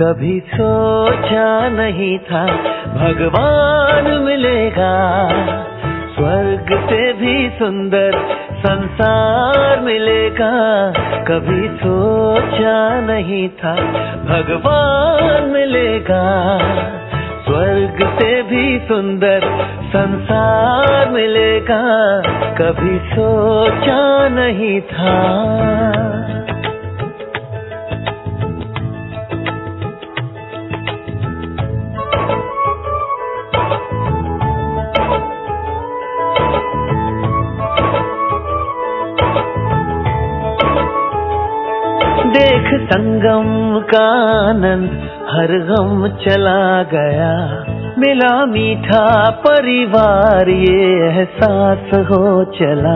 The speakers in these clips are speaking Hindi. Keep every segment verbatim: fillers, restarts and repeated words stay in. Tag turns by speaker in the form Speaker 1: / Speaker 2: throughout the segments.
Speaker 1: कभी सोचा नहीं था भगवान मिलेगा, स्वर्ग से भी सुंदर संसार मिलेगा। कभी सोचा नहीं था भगवान मिलेगा, स्वर्ग से भी सुंदर संसार मिलेगा। कभी सोचा नहीं था। देख संगम का आनंद हर गम चला गया, मिला मीठा परिवार ये एहसास हो चला।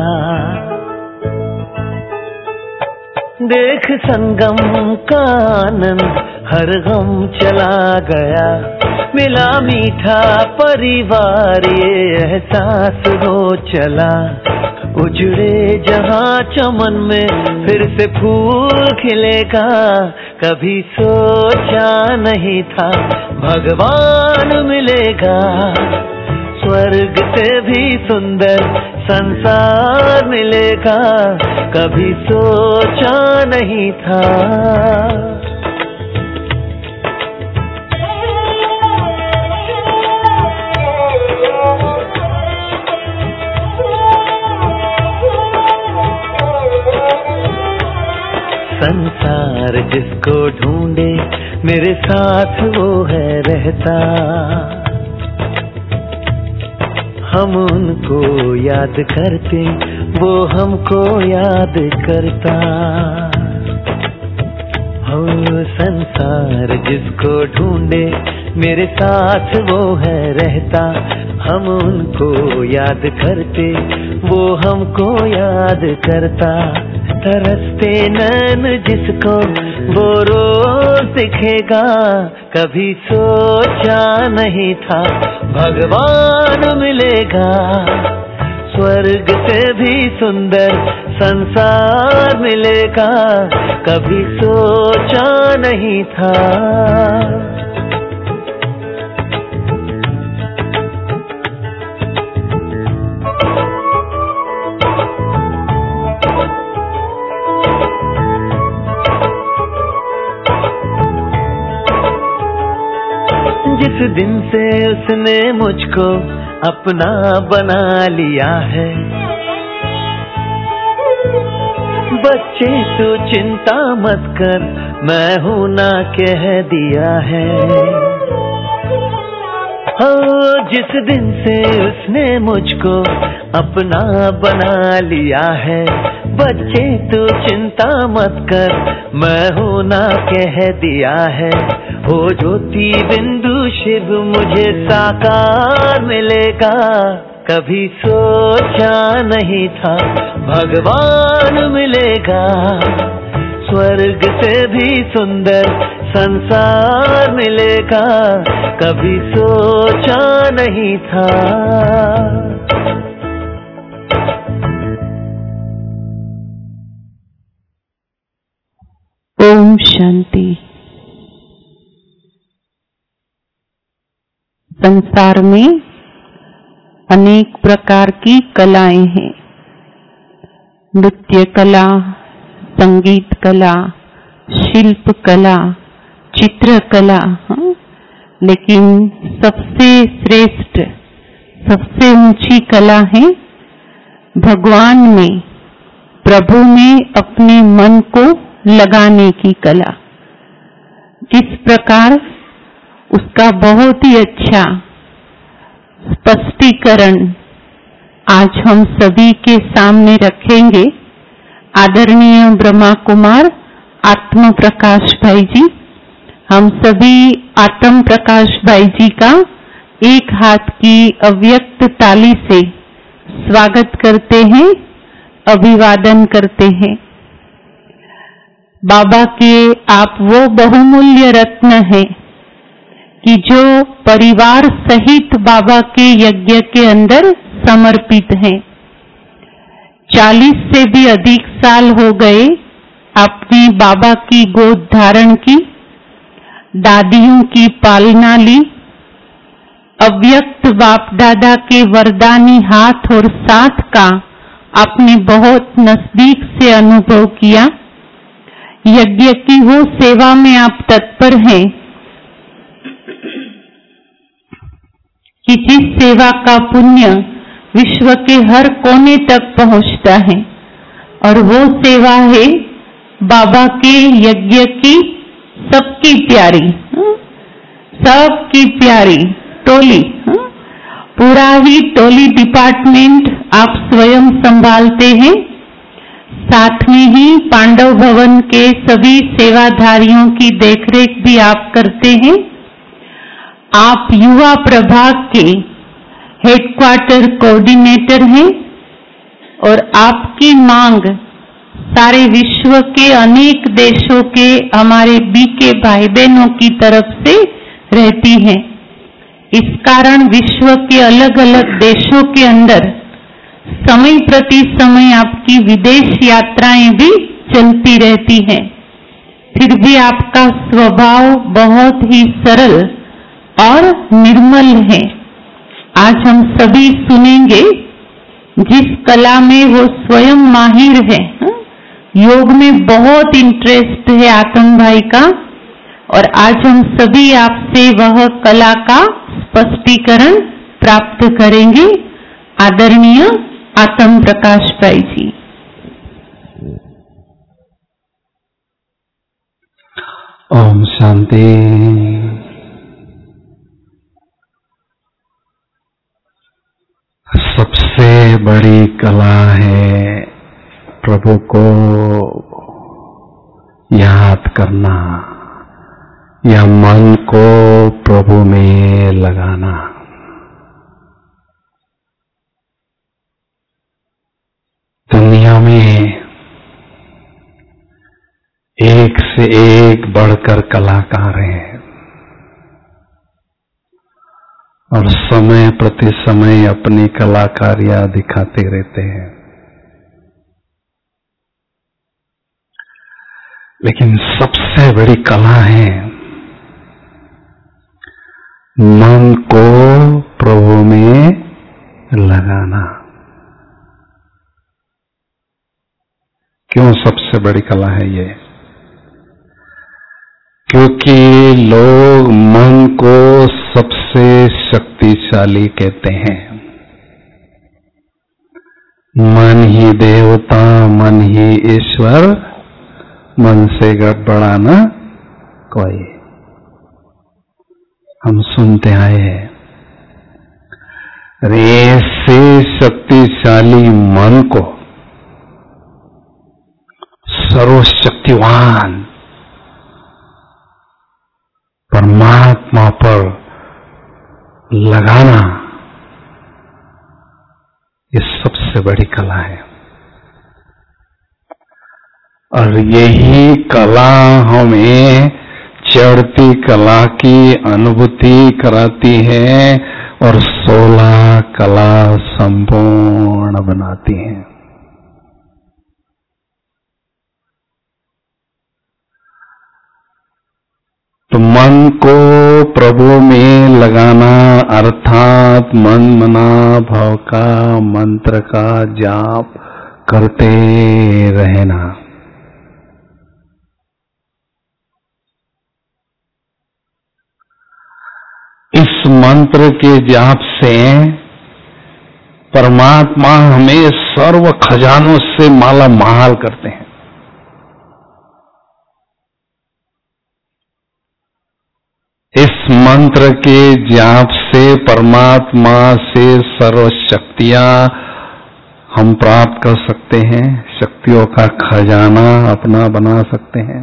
Speaker 1: देख संगम का आनंद हर गम चला गया, मिला मीठा परिवार ये एहसास हो चला। उजड़े जहाँ चमन में फिर से फूल खिलेगा, कभी सोचा नहीं था भगवान मिलेगा, स्वर्ग से भी सुंदर संसार मिलेगा। कभी सोचा नहीं था। संसार जिसको ढूंढे मेरे साथ वो है रहता, हम उनको याद करते वो हमको याद करता। हो संसार जिसको ढूंढे मेरे साथ वो है रहता, हम उनको याद करते वो हमको याद करता। तरसते नैन जिसको वो रोज दिखेगा, कभी सोचा नहीं था भगवान मिलेगा, स्वर्ग से भी सुंदर संसार मिलेगा। कभी सोचा नहीं था। जिस दिन से उसने मुझको अपना बना लिया है, बच्चे तो चिंता मत कर मैं हूं ना कह दिया है। हो जिस दिन से उसने मुझको अपना बना लिया है, बच्चे तो चिंता मत कर मैं हूं ना कह दिया है। हो ज्योति बिंदु शिव मुझे साकार मिलेगा, कभी सोचा नहीं था भगवान मिलेगा, स्वर्ग से भी सुंदर संसार मिलेगा। कभी सोचा नहीं था।
Speaker 2: ओम शांति। संसार में अनेक प्रकार की कलाएं हैं, नृत्य कला, संगीत कला, शिल्प कला, चित्र कला, हाँ? लेकिन सबसे श्रेष्ठ, सबसे ऊंची कला है भगवान में, प्रभु में अपने मन को लगाने की कला। किस प्रकार उसका बहुत ही अच्छा स्पष्टीकरण आज हम सभी के सामने रखेंगे। आदरणीय ब्रह्मा कुमार आत्म प्रकाश भाई जी, हम सभी आत्म प्रकाश भाई जी का एक हाथ की अव्यक्त ताली से स्वागत करते हैं, अभिवादन करते हैं। बाबा के आप वो बहुमूल्य रत्न हैं कि जो परिवार सहित बाबा के यज्ञ के अंदर समर्पित हैं। चालीस से भी अधिक साल हो गए आपने बाबा की गोद धारण की। दादियों की पालना ली, अव्यक्त बाप दादा के वरदानी हाथ और साथ का आपने बहुत नजदीक से अनुभव किया। यज्ञ की वो सेवा में आप तत्पर हैं कि जिस सेवा का पुण्य विश्व के हर कोने तक पहुंचता है, और वो सेवा है बाबा के यज्ञ की सबकी प्यारी, सबकी प्यारी टोली, पूरा ही टोली डिपार्टमेंट आप स्वयं संभालते हैं। साथ में ही पांडव भवन के सभी सेवाधारियों की देखरेख भी आप करते हैं। आप युवा प्रभाग के हेडक्वार्टर कोऑर्डिनेटर हैं और आपकी मांग सारे विश्व के अनेक देशों के हमारे बीके भाई बहनों की तरफ से रहती है। इस कारण विश्व के अलग अलग देशों के अंदर समय प्रति समय आपकी विदेश यात्राएं भी चलती रहती हैं। फिर भी आपका स्वभाव बहुत ही सरल और निर्मल है। आज हम सभी सुनेंगे जिस कला में वो स्वयं माहिर है। योग में बहुत इंटरेस्ट है आत्म भाई का, और आज हम सभी आपसे वह कला का स्पष्टीकरण प्राप्त करेंगे। आदरणीय आत्म प्रकाश भाई जी।
Speaker 3: ओम शांति। सबसे बड़ी कला है प्रभु को याद करना या मन को प्रभु में लगाना। दुनिया में एक से एक बढ़कर कलाकार हैं और समय प्रति समय अपनी कलाकारियां दिखाते रहते हैं, लेकिन सबसे बड़ी कला है मन को प्रभु में लगाना। क्यों सबसे बड़ी कला है ये? क्योंकि लोग मन को सबसे शक्तिशाली कहते हैं। मन ही देवता, मन ही ईश्वर, मन से गड़बड़ाना कोई। हम सुनते आए हैं, ऐसे शक्तिशाली मन को सर्वशक्तिवान परमात्मा पर लगाना, ये सबसे बड़ी कला है। और यही कला हमें चढ़ती कला की अनुभूति कराती है और सोलह कला संपूर्ण बनाती है। तो मन को प्रभु में लगाना अर्थात मन मना भाव का मंत्र का जाप करते रहना। इस मंत्र के जाप से परमात्मा हमें सर्व खजानों से माला माल करते हैं। इस मंत्र के जाप से परमात्मा से सर्व शक्तियां हम प्राप्त कर सकते हैं, शक्तियों का खजाना अपना बना सकते हैं।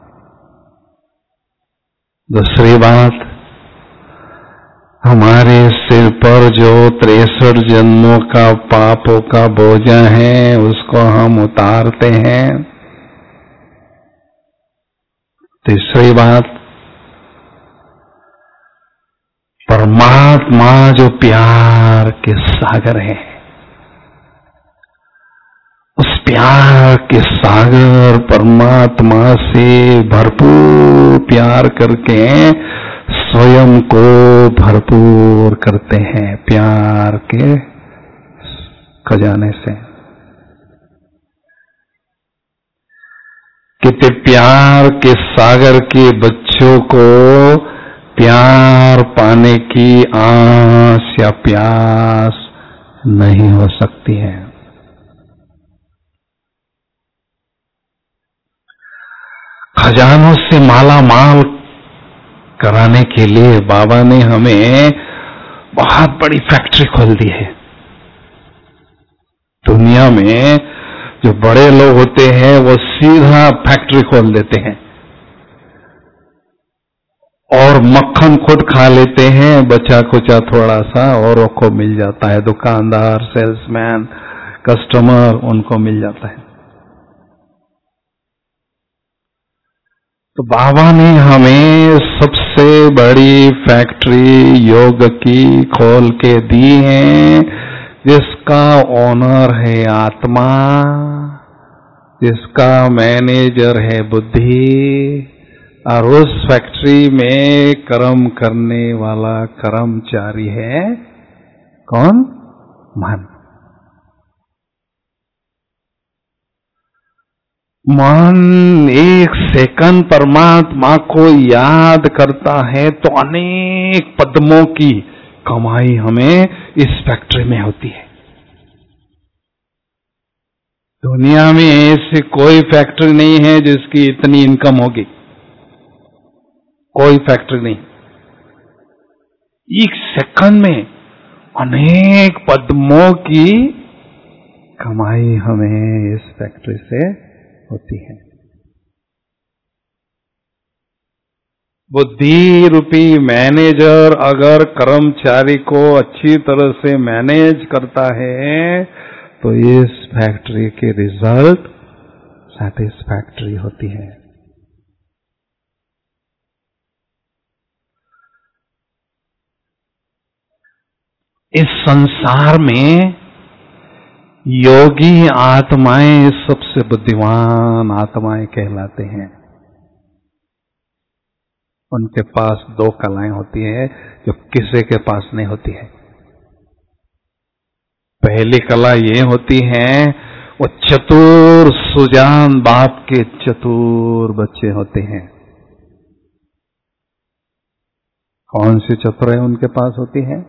Speaker 3: दूसरी बात, हमारे सिर पर जो तिरसठ जन्मों का पापों का बोझा है उसको हम उतारते हैं। तीसरी बात, परमात्मा जो प्यार के सागर है, उस प्यार के सागर परमात्मा से भरपूर प्यार करके स्वयं को भरपूर करते हैं प्यार के खजाने से। कितने प्यार के सागर के बच्चों को प्यार पाने की आस या प्यास नहीं हो सकती है। खजानों से माला माल कराने के लिए बाबा ने हमें बहुत बड़ी फैक्ट्री खोल दी है। दुनिया में जो बड़े लोग होते हैं वो सीधा फैक्ट्री खोल देते हैं और मक्खन खुद खा लेते हैं, बचा कुचा थोड़ा सा औरों को मिल जाता है, दुकानदार, सेल्समैन, कस्टमर उनको मिल जाता है। तो बाबा ने हमें सबसे बड़ी फैक्ट्री योग की खोल के दी है, जिसका ओनर है आत्मा, जिसका मैनेजर है बुद्धि, और उस फैक्ट्री में कर्म करने वाला कर्मचारी है कौन? मन। मन एक सेकंड परमात्मा को याद करता है तो अनेक पद्मों की कमाई हमें इस फैक्ट्री में होती है। दुनिया में ऐसी कोई फैक्ट्री नहीं है जिसकी इतनी इनकम होगी, कोई फैक्ट्री नहीं। एक सेकंड में अनेक पद्मों की कमाई हमें इस फैक्ट्री से होती है। बुद्धि रूपी मैनेजर अगर कर्मचारी को अच्छी तरह से मैनेज करता है तो इस फैक्ट्री के रिजल्ट सैटिस्फैक्टरी होती है। इस संसार में योगी आत्माएं सबसे बुद्धिमान आत्माएं कहलाते हैं। उनके पास दो कलाएं होती है जो किसी के पास नहीं होती है। पहली कला ये होती है, वो चतुर सुजान बाप के चतुर बच्चे होते हैं। कौन सी चतुर है उनके पास होती है?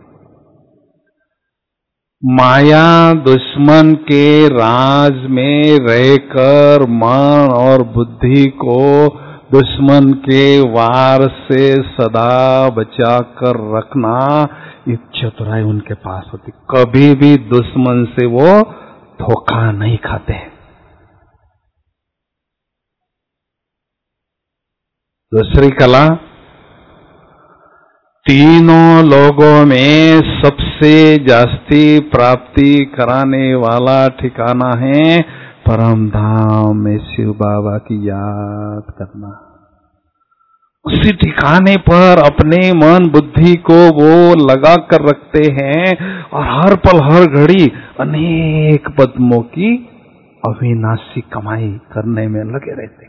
Speaker 3: माया दुश्मन के राज में रहकर मन और बुद्धि को दुश्मन के वार से सदा बचा कर रखना, ये चतुराई उनके पास होती। कभी भी दुश्मन से वो धोखा नहीं खाते। दूसरी कला, तीनों लोगों में सबसे जास्ती प्राप्ति कराने वाला ठिकाना है परम धाम में शिव बाबा की याद करना। उसी ठिकाने पर अपने मन बुद्धि को वो लगा कर रखते हैं और हर पल हर घड़ी अनेक पद्मों की अविनाशी कमाई करने में लगे रहते हैं।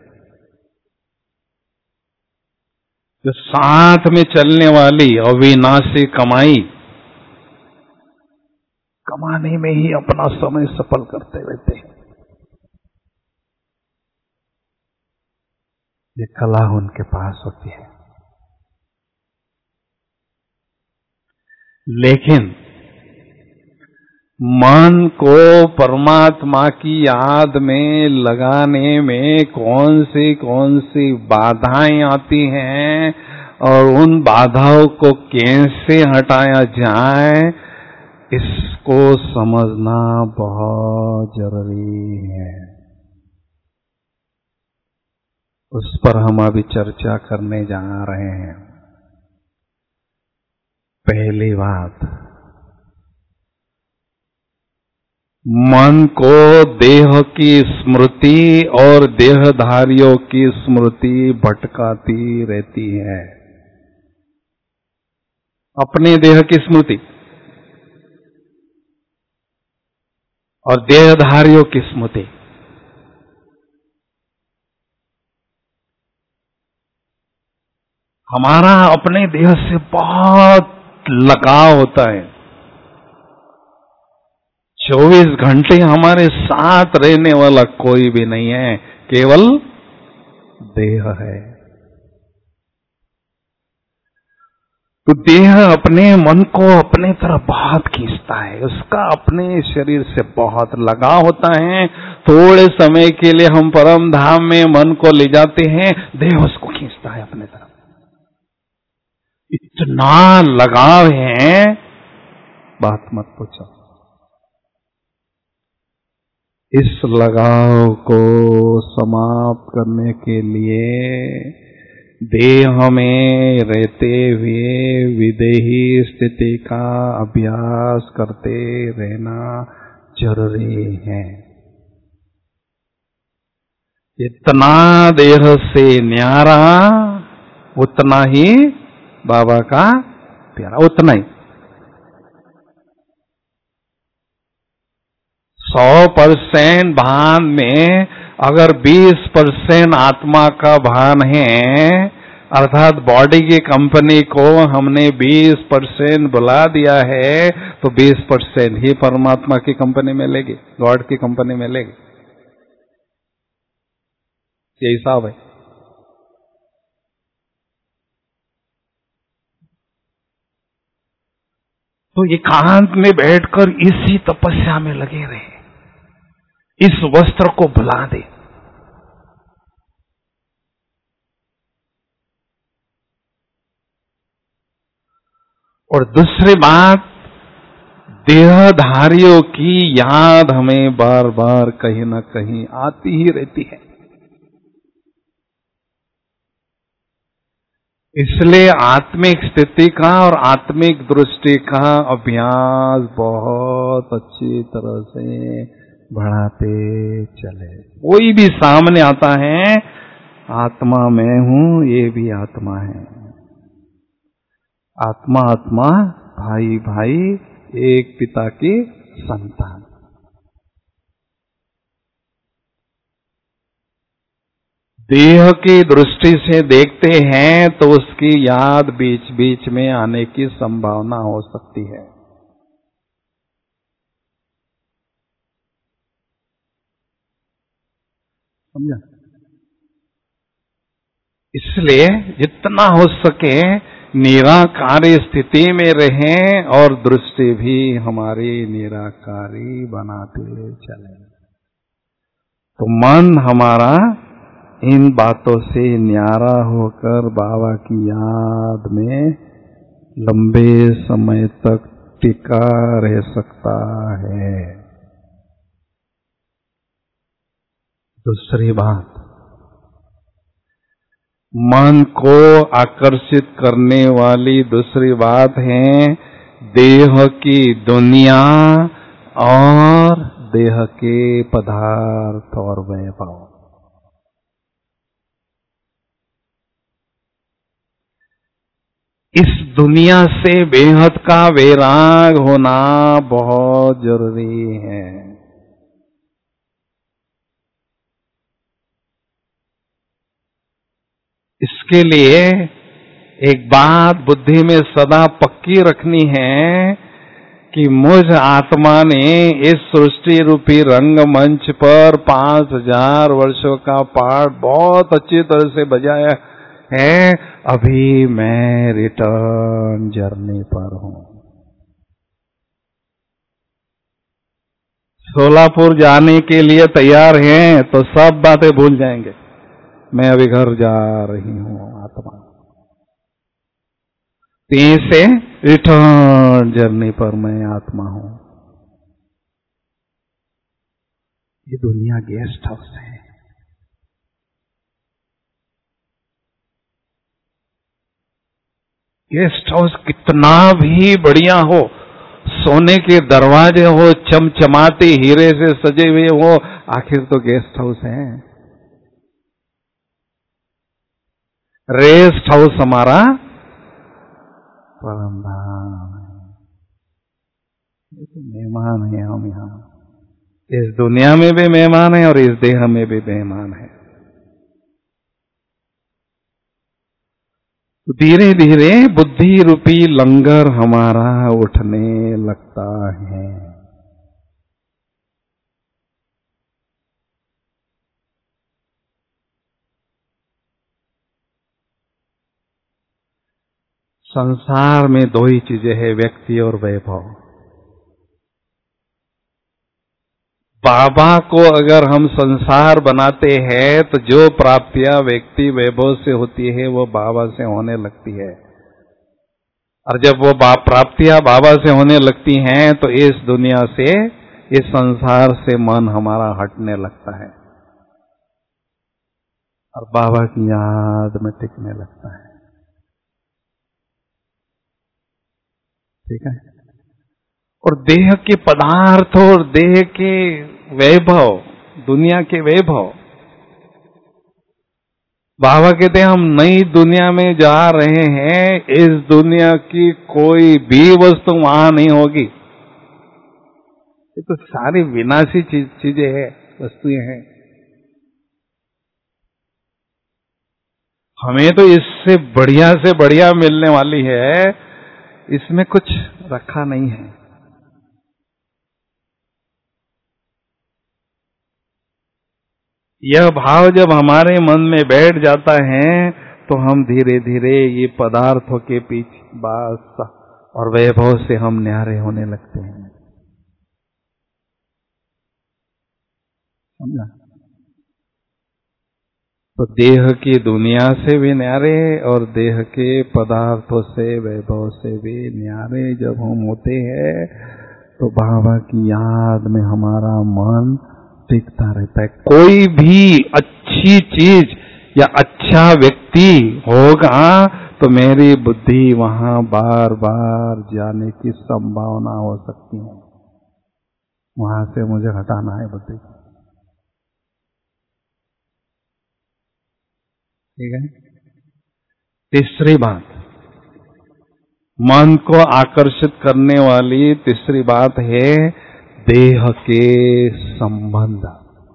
Speaker 3: जो साथ में चलने वाली अविनाशी कमाई कमाने में ही अपना समय सफल करते रहते हैं। ये कला उनके पास होती है। लेकिन मन को परमात्मा की याद में लगाने में कौन सी कौन सी बाधाएं आती हैं और उन बाधाओं को कैसे हटाया जाए, इसको समझना बहुत जरूरी है। उस पर हम अभी चर्चा करने जा रहे हैं। पहली बात, मन को देह की स्मृति और देहधारियों की स्मृति भटकाती रहती है। अपने देह की स्मृति और देहधारियों की स्मृति, हमारा अपने देह से बहुत लगाव होता है। चौबीस घंटे हमारे साथ रहने वाला कोई भी नहीं है, केवल देह है। तो देह अपने मन को अपने तरफ बहुत खींचता है, उसका अपने शरीर से बहुत लगाव होता है। थोड़े समय के लिए हम परम धाम में मन को ले जाते हैं, देह उसको खींचता है अपने तरफ। इतना लगाव है, बात मत पूछो। इस लगाव को समाप्त करने के लिए देह में रहते हुए विदेही स्थिति का अभ्यास करते रहना जरूरी है। इतना देह से न्यारा उतना ही बाबा का प्यारा, उतना ही। सौ परसेंट भान में अगर बीस परसेंट आत्मा का भान है, अर्थात बॉडी की कंपनी को हमने बीस परसेंट बुला दिया है, तो बीस परसेंट ही परमात्मा की कंपनी में लेगी, गॉड की कंपनी में लेगी। ये हिसाब है। तो एकांत में बैठकर इसी तपस्या में लगे रहे, इस वस्त्र को भुला दे। और दूसरी बात, देहधारियों की याद हमें बार बार कहीं ना कहीं आती ही रहती है। इसलिए आत्मिक स्थिति का और आत्मिक दृष्टि का अभ्यास बहुत अच्छी तरह से बढ़ाते चले। कोई भी सामने आता है, आत्मा मैं हूं, ये भी आत्मा है। आत्मा आत्मा, भाई भाई, एक पिता की संतान। देह की दृष्टि से देखते हैं तो उसकी याद बीच बीच में आने की संभावना हो सकती है। समझा? इसलिए जितना हो सके निराकारी स्थिति में रहें और दृष्टि भी हमारी निराकारी बनाते चले, तो मन हमारा इन बातों से न्यारा होकर बाबा की याद में लंबे समय तक टिका रह सकता है। दूसरी बात, मन को आकर्षित करने वाली दूसरी बात है देह की दुनिया और देह के पदार्थ और वैभव। इस दुनिया से बेहद का वैराग होना बहुत जरूरी है। इसके लिए एक बात बुद्धि में सदा पक्की रखनी है कि मुझ आत्मा ने इस सृष्टि रूपी रंगमंच पर पांच हजार वर्षों का पाठ बहुत अच्छी तरह से बजाया है। अभी मैं रिटर्न जर्नी पर हूं। सोलापुर जाने के लिए तैयार हैं तो सब बातें भूल जाएंगे। मैं अभी घर जा रही हूं आत्मा। तीन से रिटर्न जर्नी पर मैं आत्मा हूं। ये दुनिया गेस्ट हाउस है। गेस्ट हाउस कितना भी बढ़िया हो, सोने के दरवाजे हो, चमचमाते हीरे से सजे हुए हो, आखिर तो गेस्ट हाउस है। रेस्ट हाउस हमारा परम धाम है। मेहमान है हम यहाँ। इस दुनिया में भी मेहमान है और इस देह में भी मेहमान है। धीरे धीरे बुद्धि रूपी लंगर हमारा उठने लगता है। संसार में दो ही चीजें हैं, व्यक्ति और वैभव। बाबा को अगर हम संसार बनाते हैं तो जो प्राप्तियां व्यक्ति वैभव से होती है वो बाबा से होने लगती है, और जब वो बा, प्राप्तियां बाबा से होने लगती हैं तो इस दुनिया से, इस संसार से मन हमारा हटने लगता है और बाबा की याद में टिकने लगता है। ठीक है। और देह के पदार्थ और देह के वैभव, दुनिया के वैभव, बाबा कहते हैं हम नई दुनिया में जा रहे हैं, इस दुनिया की कोई भी वस्तु वहां नहीं होगी। ये तो सारी विनाशी चीज, चीजें हैं, वस्तुएं हैं। हमें तो इससे बढ़िया से बढ़िया मिलने वाली है, इसमें कुछ रखा नहीं है। यह भाव जब हमारे मन में बैठ जाता है तो हम धीरे धीरे ये पदार्थों के पीछे बास और वैभव से हम न्यारे होने लगते हैं। समझा? तो देह की दुनिया से भी न्यारे और देह के पदार्थों से, वैभव से भी न्यारे जब हम होते हैं तो बाबा की याद में हमारा मन टिकता रहता है। कोई भी अच्छी चीज या अच्छा व्यक्ति होगा तो मेरी बुद्धि वहां बार बार जाने की संभावना हो सकती है, वहां से मुझे हटाना है बुद्धि। ठीक है। तीसरी बात, मन को आकर्षित करने वाली तीसरी बात है देह के संबंध।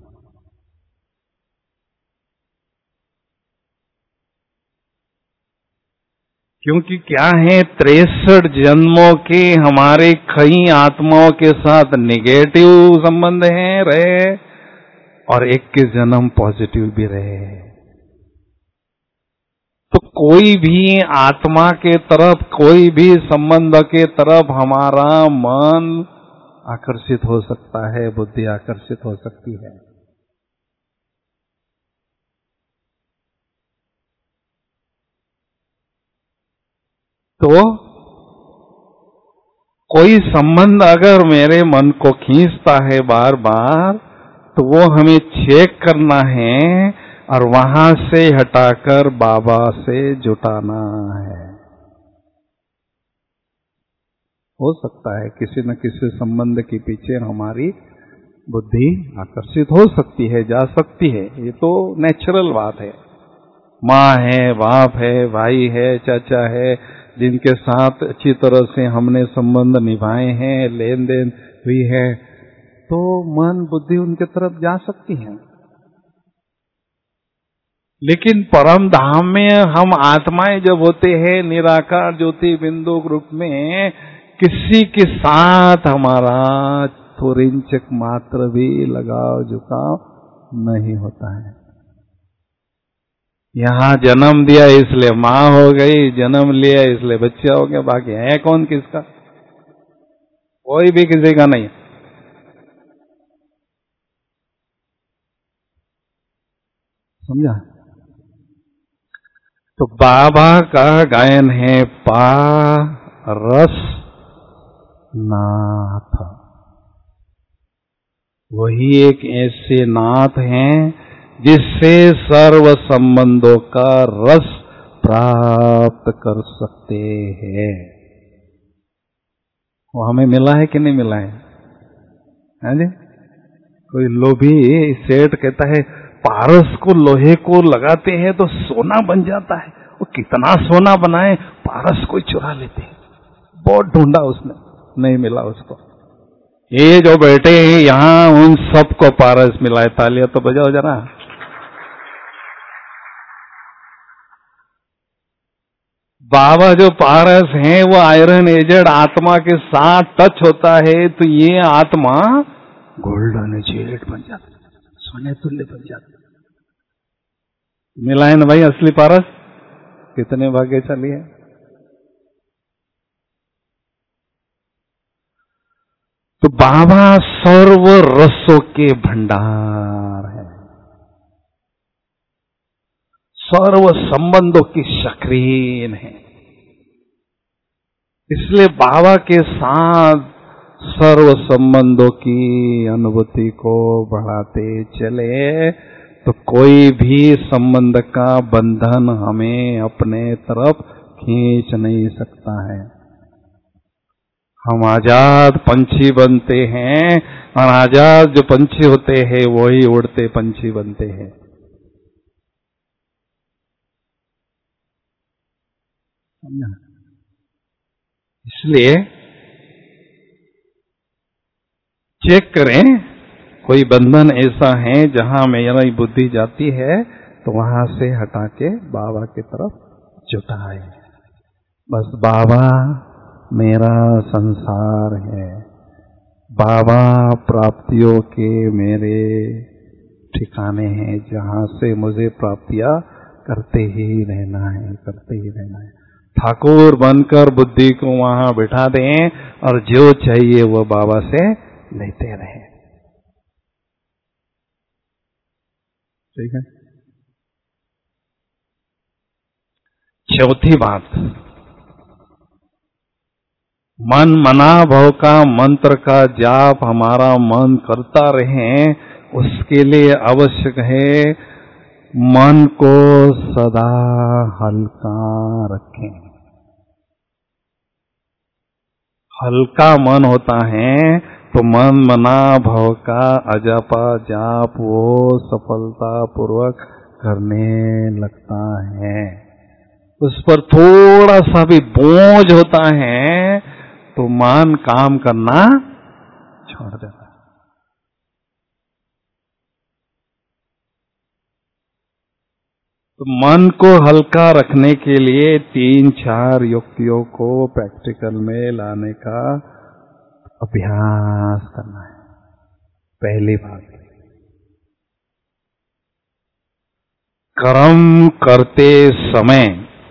Speaker 3: क्योंकि क्या है, तिरसठ जन्मों के हमारे कई आत्माओं के साथ नेगेटिव संबंध हैं रहे, और एक के जन्म पॉजिटिव भी रहे। तो कोई भी आत्मा के तरफ, कोई भी संबंध के तरफ हमारा मन आकर्षित हो सकता है, बुद्धि आकर्षित हो सकती है। तो कोई संबंध अगर मेरे मन को खींचता है बार बार, तो वो हमें चेक करना है और वहां से हटाकर बाबा से जुटाना है। हो सकता है किसी न किसी संबंध के पीछे हमारी बुद्धि आकर्षित हो सकती है, जा सकती है, ये तो नेचुरल बात है। माँ है, बाप है, भाई है, चाचा है, जिनके साथ अच्छी तरह से हमने संबंध निभाए हैं, लेन देन हुई है, तो मन बुद्धि उनके तरफ जा सकती है। लेकिन परम धाम में हम आत्माएं जब होते हैं निराकार ज्योति बिंदु ग्रुप में, किसी के साथ हमारा थोड़ी इंच मात्र भी लगाव झुकाव नहीं होता है। यहाँ जन्म दिया इसलिए माँ हो गई, जन्म लिया इसलिए बच्चा हो गया, बाकी है कौन किसका? कोई भी किसी का नहीं। समझा? तो बाबा का गायन है पा रस नाथ। वही एक ऐसे नाथ हैं जिससे सर्व संबंधों का रस प्राप्त कर सकते हैं। वो हमें मिला है कि नहीं मिला है? है जी? कोई लोभी सेठ कहता है पारस को, लोहे को लगाते हैं तो सोना बन जाता है। वो कितना सोना बनाए, पारस को चुरा लेते हैं। बहुत ढूंढा उसने, नहीं मिला उसको। ये जो बैठे हैं यहाँ, उन सबको पारस मिला है। तालियां तो बजाओ जरा। बाबा जो पारस हैं वो आयरन एजेड आत्मा के साथ टच होता है तो ये आत्मा गोल्डन एजेड बन जाती, सोने तुल्य बन जाती। मिला है ना भाई असली पारस? कितने भाग्यशाली है। तो बाबा सर्व रसों के भंडार है, सर्व संबंधों की शक्रीन है। इसलिए बाबा के साथ सर्व संबंधों की अनुभूति को बढ़ाते चले तो कोई भी संबंध का बंधन हमें अपने तरफ खींच नहीं सकता है। हम आजाद पंछी बनते हैं और आजाद जो पंछी होते हैं वही उड़ते पंछी बनते हैं। इसलिए चेक करें कोई बंधन ऐसा है जहां मेरी बुद्धि जाती है तो वहां से हटा के बाबा की तरफ जुटाए। बस बाबा मेरा संसार है, बाबा प्राप्तियों के मेरे ठिकाने हैं जहां से मुझे प्राप्तियां करते ही रहना है, करते ही रहना है। ठाकुर बनकर बुद्धि को वहां बिठा दें और जो चाहिए वो बाबा से लेते रहें। ठीक है। चौथी बात, मन मना भव का मंत्र का जाप हमारा मन करता रहे, उसके लिए आवश्यक है मन को सदा हल्का रखें। हल्का मन होता है तो मन मना भव का अजपा जाप वो सफलता पूर्वक करने लगता है। उस पर थोड़ा सा भी बोझ होता है तो मन काम करना छोड़ देता है। तो मन को हल्का रखने के लिए तीन चार युक्तियों को प्रैक्टिकल में लाने का अभ्यास करना है। पहली बात, कर्म करते समय,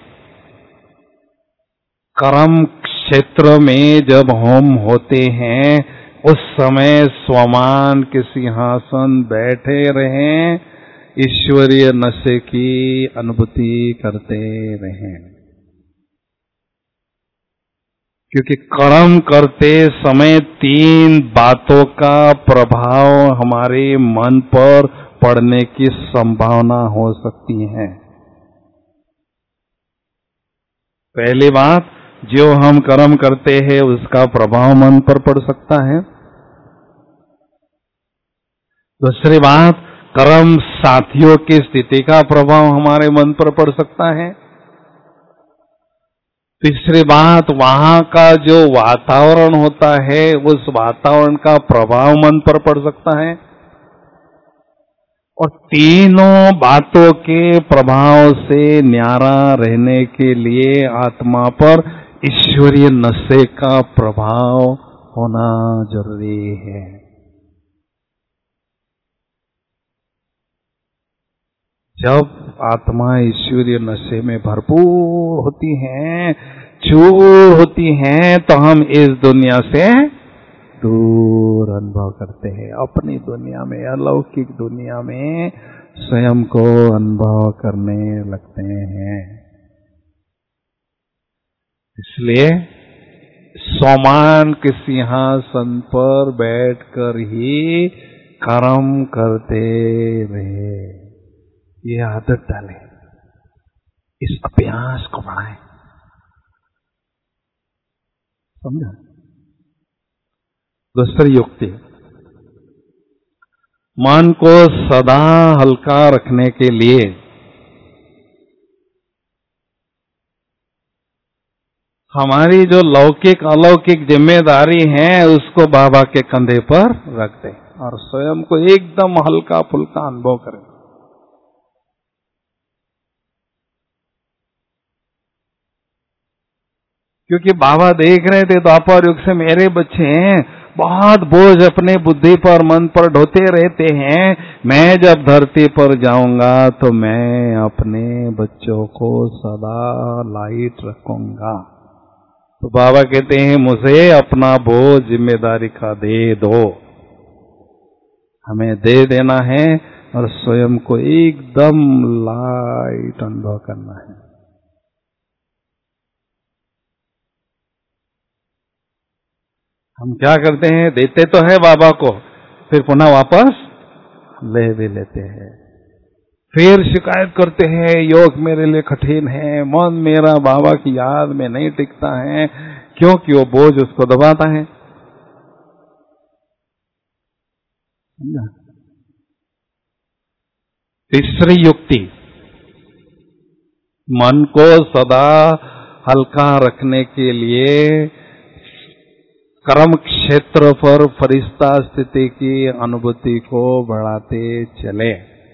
Speaker 3: कर्म क्षेत्र में जब हम होते हैं उस समय स्वमान के सिंहासन बैठे रहें, ईश्वरीय नशे की अनुभूति करते रहें। क्योंकि कर्म करते समय तीन बातों का प्रभाव हमारे मन पर पड़ने की संभावना हो सकती है। पहली बात, जो हम कर्म करते हैं उसका प्रभाव मन पर पड़ सकता है। दूसरी बात, कर्म साथियों की स्थिति का प्रभाव हमारे मन पर पड़ सकता है। तीसरी बात, वहां का जो वातावरण होता है उस वातावरण का प्रभाव मन पर पड़ सकता है। और तीनों बातों के प्रभाव से न्यारा रहने के लिए आत्मा पर ईश्वरीय नशे का प्रभाव होना जरूरी है। जब आत्मा ईश्वरीय नशे में भरपूर होती है, चूर होती है, तो हम इस दुनिया से दूर अनुभव करते हैं। अपनी दुनिया में, अलौकिक दुनिया में स्वयं को अनुभव करने लगते हैं। इसलिए स्वमान के सिंहासन पर बैठकर ही कर्म करते रहे, ये आदत डालें, इस अभ्यास को बढ़ाएं। समझा? दूसरी युक्ति, मन को सदा हल्का रखने के लिए हमारी जो लौकिक अलौकिक जिम्मेदारी है उसको बाबा के कंधे पर रख दें और स्वयं को एकदम हल्का फुल्का अनुभव करें। क्योंकि बाबा देख रहे थे द्वापर युग से मेरे बच्चे बहुत बोझ अपने बुद्धि पर मन पर ढोते रहते हैं, मैं जब धरती पर जाऊंगा तो मैं अपने बच्चों को सदा लाइट रखूंगा। तो बाबा कहते हैं मुझे अपना बोझ जिम्मेदारी का दे दो, हमें दे देना है और स्वयं को एकदम लाइट अनुभव करना है। हम क्या करते हैं, देते तो है बाबा को, फिर पुनः वापस ले भी लेते हैं, फिर शिकायत करते हैं योग मेरे लिए कठिन है, मन मेरा बाबा की याद में नहीं टिकता है, क्योंकि वो बोझ उसको दबाता है। तीसरी युक्ति, मन को सदा हल्का रखने के लिए कर्म क्षेत्र पर फरिश्ता स्थिति की अनुभूति को बढ़ाते चले।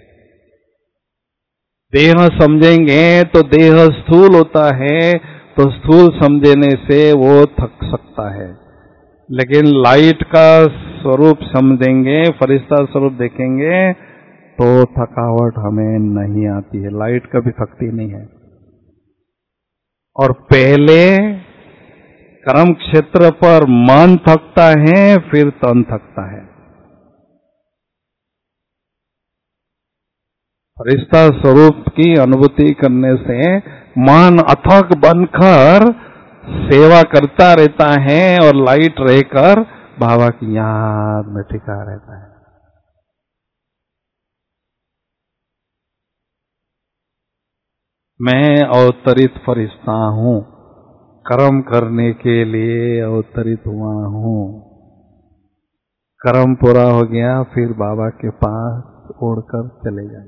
Speaker 3: देह समझेंगे तो देह स्थूल होता है, तो स्थूल समझने से वो थक सकता है, लेकिन लाइट का स्वरूप समझेंगे, फरिश्ता स्वरूप देखेंगे तो थकावट हमें नहीं आती है, लाइट कभी थकती नहीं है। और पहले कर्म क्षेत्र पर मन थकता है, फिर तन थकता है। फरिश्ता स्वरूप की अनुभूति करने से मन अथक बनकर सेवा करता रहता है और लाइट रहकर बाबा की याद में टिका रहता है। मैं अवतरित फरिश्ता हूं, कर्म करने के लिए अवतरित हुआ हूं। कर्म पूरा हो गया, फिर बाबा के पास उड़कर चले जाए।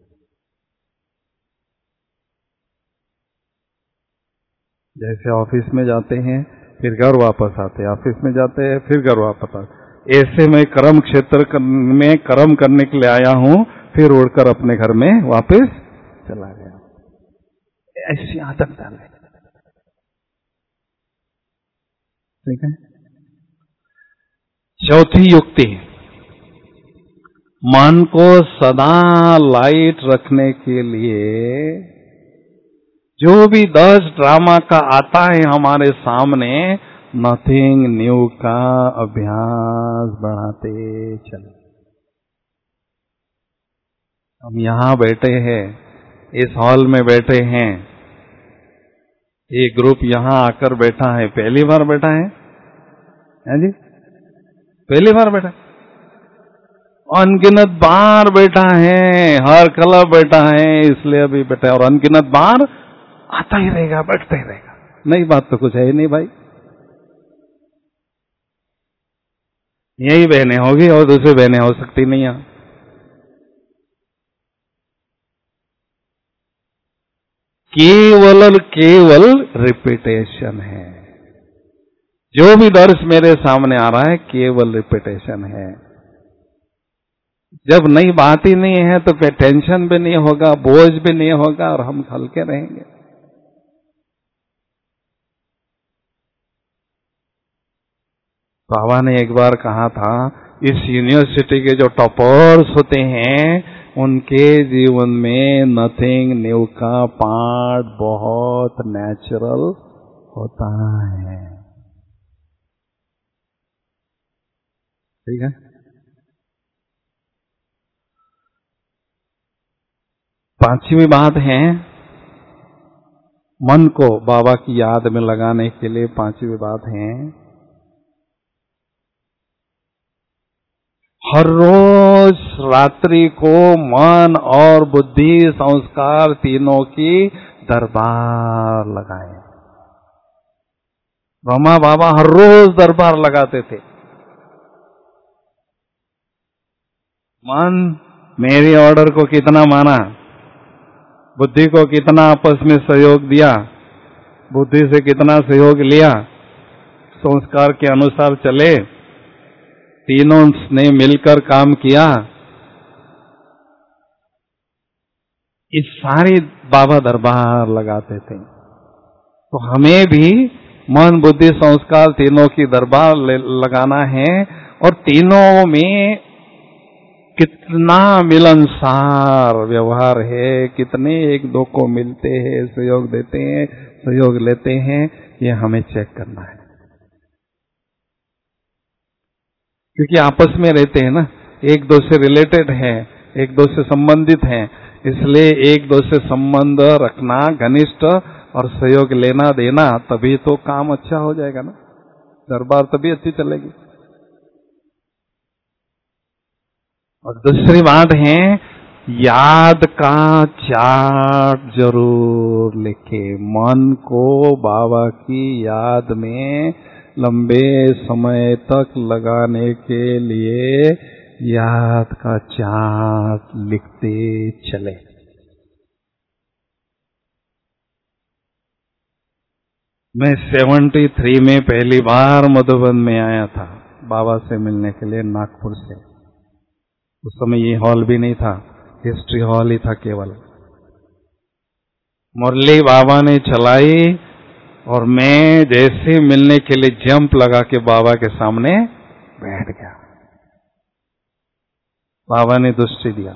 Speaker 3: जैसे ऑफिस में जाते हैं फिर घर वापस आते हैं, ऑफिस में जाते हैं फिर घर वापस आते, ऐसे मैं कर्म क्षेत्र में कर्म करने के लिए आया हूं, फिर उड़कर अपने घर में वापस चला गया। ऐसी आदत डाले, ठीक है। चौथी युक्ति, मन को सदा लाइट रखने के लिए जो भी दस ड्रामा का आता है हमारे सामने, नथिंग न्यू का अभ्यास बढ़ाते चले। हम यहां बैठे हैं, इस हॉल में बैठे हैं, एक ग्रुप यहां आकर बैठा है, पहली बार बैठा है, है जी, पहली बार बैठा, अनगिनत बार बैठा है, हर क्लब बैठा है, इसलिए अभी बैठा है, और अनगिनत बार आता ही रहेगा, बैठता ही रहेगा। नई बात तो कुछ है ही नहीं भाई, यही बहनें होगी और दूसरी बहनें हो सकती नहीं है। केवल और केवल रिपीटेशन है, जो भी दर्श मेरे सामने आ रहा है केवल रिपीटेशन है। जब नई बात ही नहीं है तो फिर टेंशन भी नहीं होगा, बोझ भी नहीं होगा और हम हल्के रहेंगे। बाबा ने एक बार कहा था, इस यूनिवर्सिटी के जो टॉपर्स होते हैं उनके जीवन में नथिंग न्यू का पार्ट बहुत नेचुरल होता है, ठीक है। पांचवी बात है, मन को बाबा की याद में लगाने के लिए पांचवी बात है, हर रोज रात्रि को मन और बुद्धि संस्कार तीनों की दरबार लगाएं। ब्रह्मा बाबा हर रोज दरबार लगाते थे। मन मेरे ऑर्डर को कितना माना, बुद्धि को कितना आपस में सहयोग दिया, बुद्धि से कितना सहयोग लिया, संस्कार के अनुसार चले, तीनों ने मिलकर काम किया, इस सारी बाबा दरबार लगाते थे। तो हमें भी मन बुद्धि संस्कार तीनों की दरबार लगाना है, और तीनों में कितना मिलनसार व्यवहार है, कितने एक दो को मिलते हैं, सहयोग देते हैं, सहयोग लेते हैं, ये हमें चेक करना है। क्योंकि आपस में रहते हैं ना, एक दो से रिलेटेड है, एक दो से संबंधित हैं, इसलिए एक दो से संबंध रखना घनिष्ठ और सहयोग लेना देना, तभी तो काम अच्छा हो जाएगा ना, दरबार तभी अच्छी चलेगी। और दूसरी बात है, याद का चार्ट जरूर लिखे। मन को बाबा की याद में लंबे समय तक लगाने के लिए याद का चार्ट लिखते चले। मैं तिहत्तर में पहली बार मधुबन में आया था बाबा से मिलने के लिए, नागपुर से। उस समय ये हॉल भी नहीं था, हिस्ट्री हॉल ही था केवल। मुरली बाबा ने चलाई और मैं जैसे मिलने के लिए जंप लगा के बाबा के सामने बैठ गया। बाबा ने दृष्टि दिया।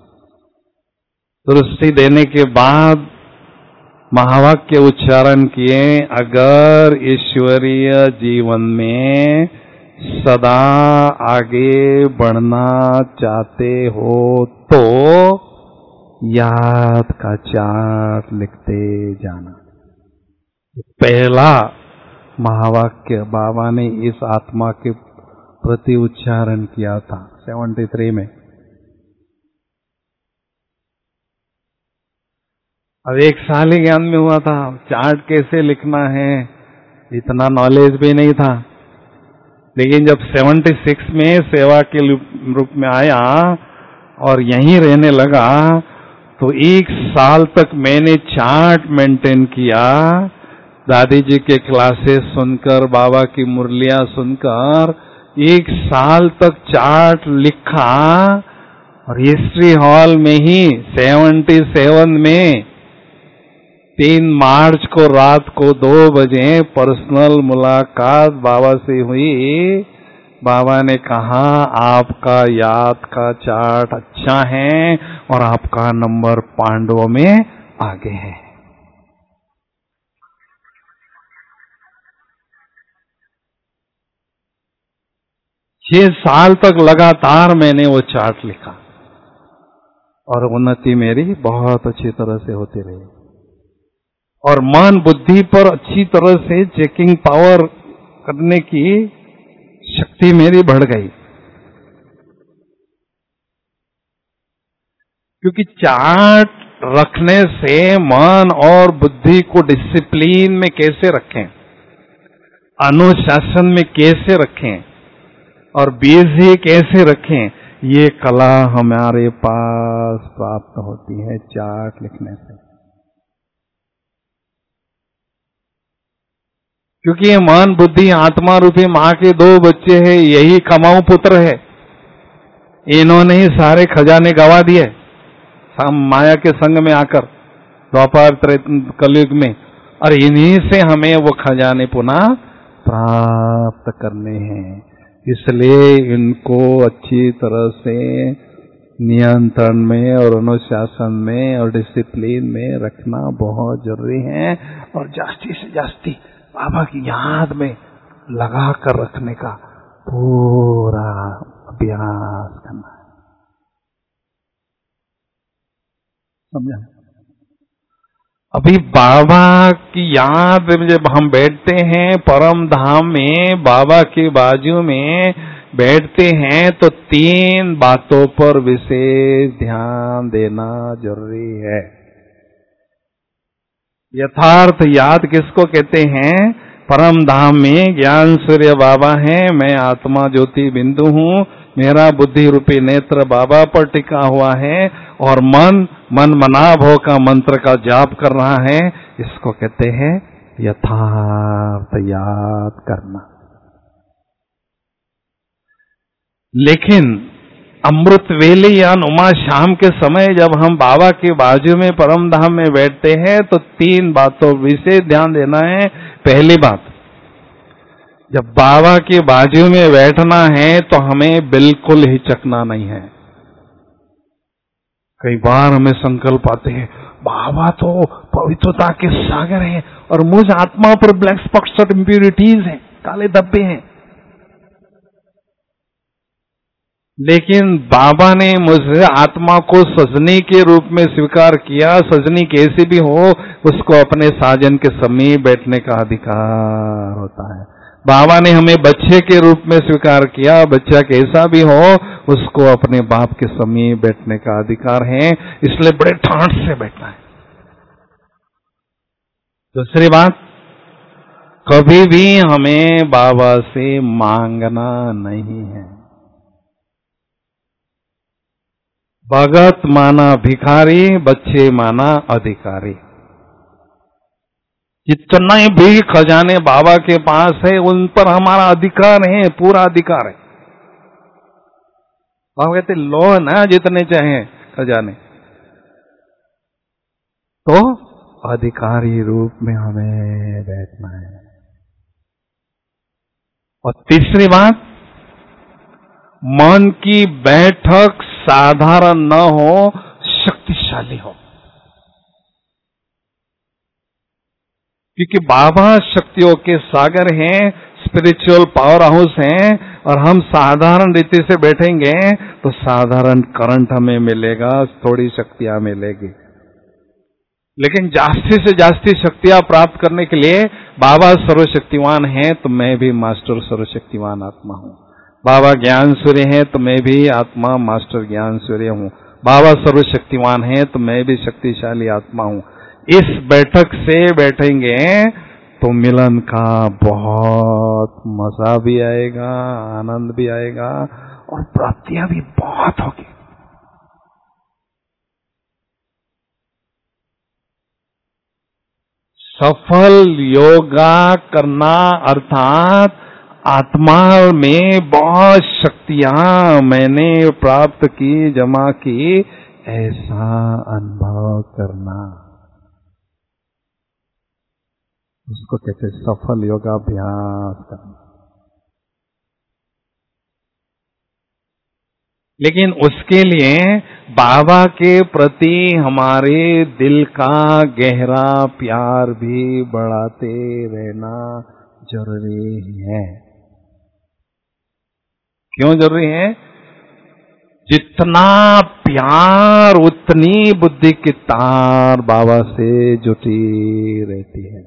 Speaker 3: दृष्टि देने के बाद महावाक्य उच्चारण किए, अगर ईश्वरीय जीवन में सदा आगे बढ़ना चाहते हो तो याद का चार्ट लिखते जाना। पहला महावाक्य बाबा ने इस आत्मा के प्रति उच्चारण किया था तिहत्तर में। अब एक साल ही ज्ञान में हुआ था, चार्ट कैसे लिखना है इतना नॉलेज भी नहीं था। लेकिन जब छिहत्तर में सेवा के रूप में आया और यहीं रहने लगा, तो एक साल तक मैंने चार्ट मेंटेन किया। दादी जी के क्लासेस सुनकर, बाबा की मुरलियां सुनकर एक साल तक चार्ट लिखा। और हिस्ट्री हॉल में ही सतहत्तर में तीन मार्च को रात को दो बजे पर्सनल मुलाकात बाबा से हुई। बाबा ने कहा, आपका याद का चार्ट अच्छा है और आपका नंबर पांडवों में आगे है। छह साल तक लगातार मैंने वो चार्ट लिखा और उन्नति मेरी बहुत अच्छी तरह से होती रही। और मन बुद्धि पर अच्छी तरह से चेकिंग पावर करने की शक्ति मेरी बढ़ गई। क्योंकि चार्ट रखने से मन और बुद्धि को डिसिप्लिन में कैसे रखें, अनुशासन में कैसे रखें और बिजी कैसे रखें, ये कला हमारे पास प्राप्त होती है चार्ट लिखने से। क्योंकि ये मन बुद्धि आत्मा रूपी माँ के दो बच्चे हैं, यही कमाऊ पुत्र है। इन्होंने ही सारे खजाने गवा दिए माया के संग में आकर द्वापर कलयुग में, और इन्हीं से हमें वो खजाने पुनः प्राप्त करने हैं। इसलिए इनको अच्छी तरह से नियंत्रण में और अनुशासन में और डिसिप्लिन में रखना बहुत जरूरी है। और जास्ती से जास्ती बाबा की याद में लगा कर रखने का पूरा अभ्यास करना है। समझा? अभी बाबा की याद में जब हम बैठते हैं परम धाम में, बाबा के बाजू में बैठते हैं, तो तीन बातों पर विशेष ध्यान देना जरूरी है। यथार्थ याद किसको कहते हैं? परम धाम में ज्ञान सूर्य बाबा हैं, मैं आत्मा ज्योति बिंदु हूँ, मेरा बुद्धि रूपी नेत्र बाबा पर टिका हुआ है और मन मन मनाभव का मंत्र का जाप कर रहा है। इसको कहते हैं यथार्थ याद करना। लेकिन अमृत वेले या उमा शाम के समय जब हम बाबा के बाजू में परम धाम में बैठते हैं, तो तीन बातों विशेष ध्यान देना है। पहली बात, जब बाबा के बाजू में बैठना है तो हमें बिल्कुल हिचकना नहीं है। कई बार हमें संकल्प आते हैं, बाबा तो पवित्रता के सागर हैं और मुझ आत्मा पर ब्लैक स्पॉट्स और इम्प्यूरिटीज हैं, काले धब्बे हैं। लेकिन बाबा ने मुझे आत्मा को सजनी के रूप में स्वीकार किया। सजनी कैसी भी हो, उसको अपने साजन के समीप बैठने का अधिकार होता है। बाबा ने हमें बच्चे के रूप में स्वीकार किया। बच्चा कैसा भी हो, उसको अपने बाप के समीप बैठने का अधिकार है, इसलिए बड़े ठाठ से बैठना है। दूसरी बात, कभी भी हमें बाबा से मांगना नहीं है। भगत माना भिखारी, बच्चे माना अधिकारी। जितने भी खजाने बाबा के पास है, उन पर हमारा अधिकार है, पूरा अधिकार है। बाबा कहते लो ना जितने चाहे खजाने, तो अधिकारी रूप में हमें बैठना है। और तीसरी बात, मन की बैठक साधारण न हो, शक्तिशाली हो। क्योंकि बाबा शक्तियों के सागर हैं, स्पिरिचुअल पावर हाउस हैं, और हम साधारण रीति से बैठेंगे तो साधारण करंट हमें मिलेगा, थोड़ी शक्तियां मिलेगी। लेकिन जास्ती से जास्ती शक्तियां प्राप्त करने के लिए बाबा सर्वशक्तिवान हैं, तो मैं भी मास्टर सर्वशक्तिवान आत्मा हूं। बाबा ज्ञान सूर्य हैं, तो मैं भी आत्मा मास्टर ज्ञान सूर्य हूं। बाबा सर्वशक्तिवान हैं, तो मैं भी शक्तिशाली आत्मा हूं। इस बैठक से बैठेंगे तो मिलन का बहुत मजा भी आएगा, आनंद भी आएगा, और प्राप्तियां भी बहुत होगी। सफल योगा करना अर्थात आत्मा में बहुत शक्तियां मैंने प्राप्त की, जमा की, ऐसा अनुभव करना, उसको कहते सफल योगाभ्यास करना। लेकिन उसके लिए बाबा के प्रति हमारे दिल का गहरा प्यार भी बढ़ाते रहना जरूरी है। क्यों जरूरी है? जितना प्यार उतनी बुद्धि की तार बाबा से जुटी रहती है।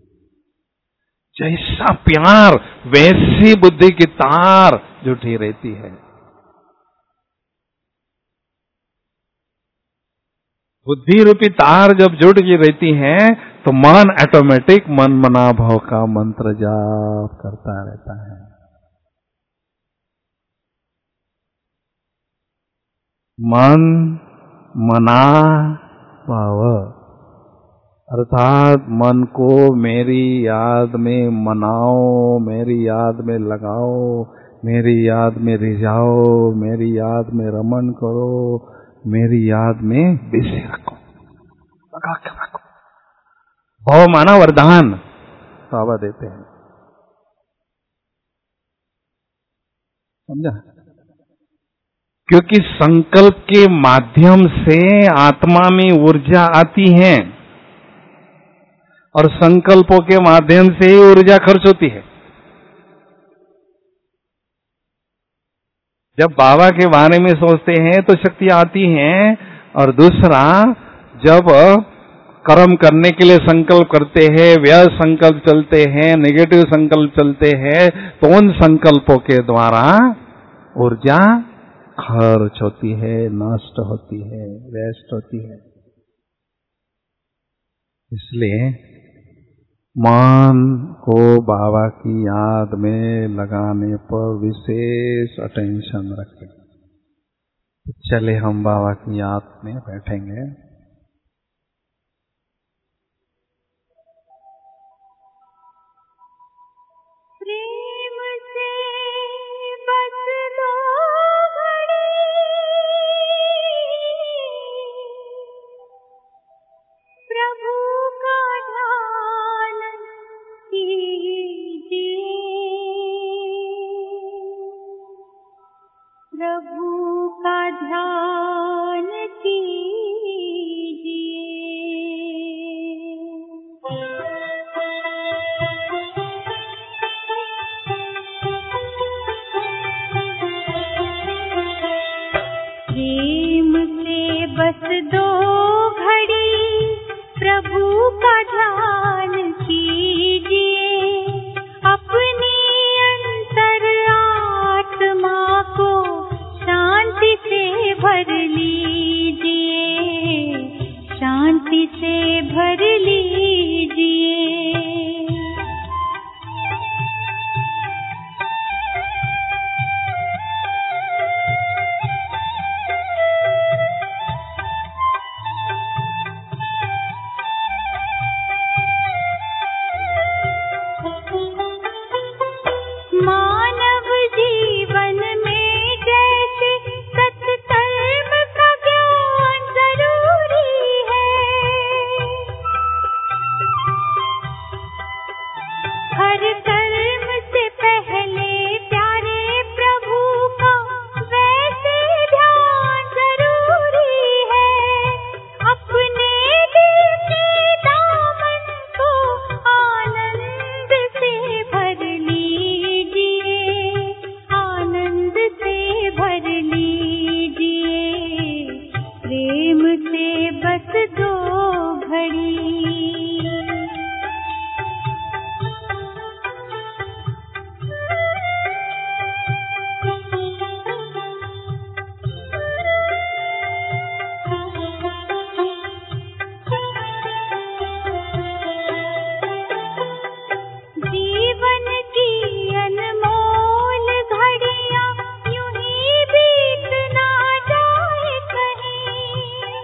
Speaker 3: जैसा प्यार वैसी बुद्धि की तार जुटी रहती है। बुद्धि रूपी तार जब जुट गई रहती है तो मन ऑटोमेटिक मन मना भाव का मंत्र जाप करता रहता है। मन मना भाव अर्थात मन को मेरी याद में मनाओ, मेरी याद में लगाओ, मेरी याद में रिझाओ, मेरी याद में रमन करो, मेरी याद में बिसे रखो, लगा के रखो। भाव माना वरदान बाबा देते हैं, समझा? क्योंकि संकल्प के माध्यम से आत्मा में ऊर्जा आती है और संकल्पों के माध्यम से ही ऊर्जा खर्च होती है। जब बाबा के बारे में सोचते हैं तो शक्ति आती हैं, और दूसरा जब कर्म करने के लिए संकल्प करते हैं, व्यर्थ संकल्प चलते हैं, नेगेटिव संकल्प चलते हैं, तो उन संकल्पों के द्वारा ऊर्जा खर्च होती है, नष्ट होती है, वेस्ट होती है। इसलिए मन को बाबा की याद में लगाने पर विशेष अटेंशन रखें। चले हम बाबा की याद में बैठेंगे।
Speaker 4: प्रभु का ध्यान कीजिए। ध्यान कीजिए। प्रेम से बस दो घड़ी प्रभु का ध्यान कीजिए। अपनी अंतर आत्मा को शांति से भर लीजिए, शांति से भर लीजिए। मानव जीवन में जैसे सत्कर्म का ज्ञान जरूरी है, हर कर्म से पहले प्यारे प्रभु का वैसे ध्यान जरूरी है। अपने दिल के दामन को आनंद से भर लीजिए, आनंद से भर लीजिए। प्रेम से बस दो घड़ी जीवन की अनमोल घड़ियां यूं ही बीत ना जाए कहीं।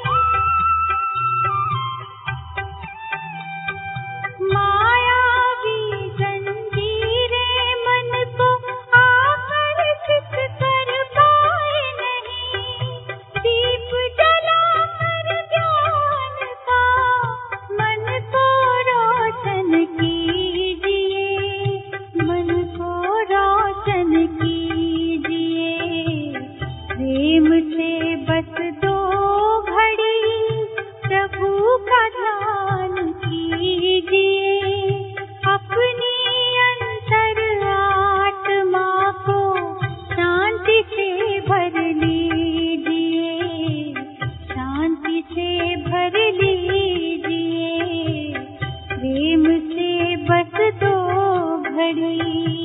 Speaker 4: मायावी जंजीरें मन को आकर्षित कर पाए नहीं। दीप जलाकर ज्ञान का मन को रोशन कीजिए, मन को रोशन कीजिए। प्रेम से बस दो घड़ी प्रभु का ध्यान कीजिए। अपनी अंतर आत्मा को शांति से भर लीजिए, शांति से भर लीजिए। प्रेम से बस दो घड़ी।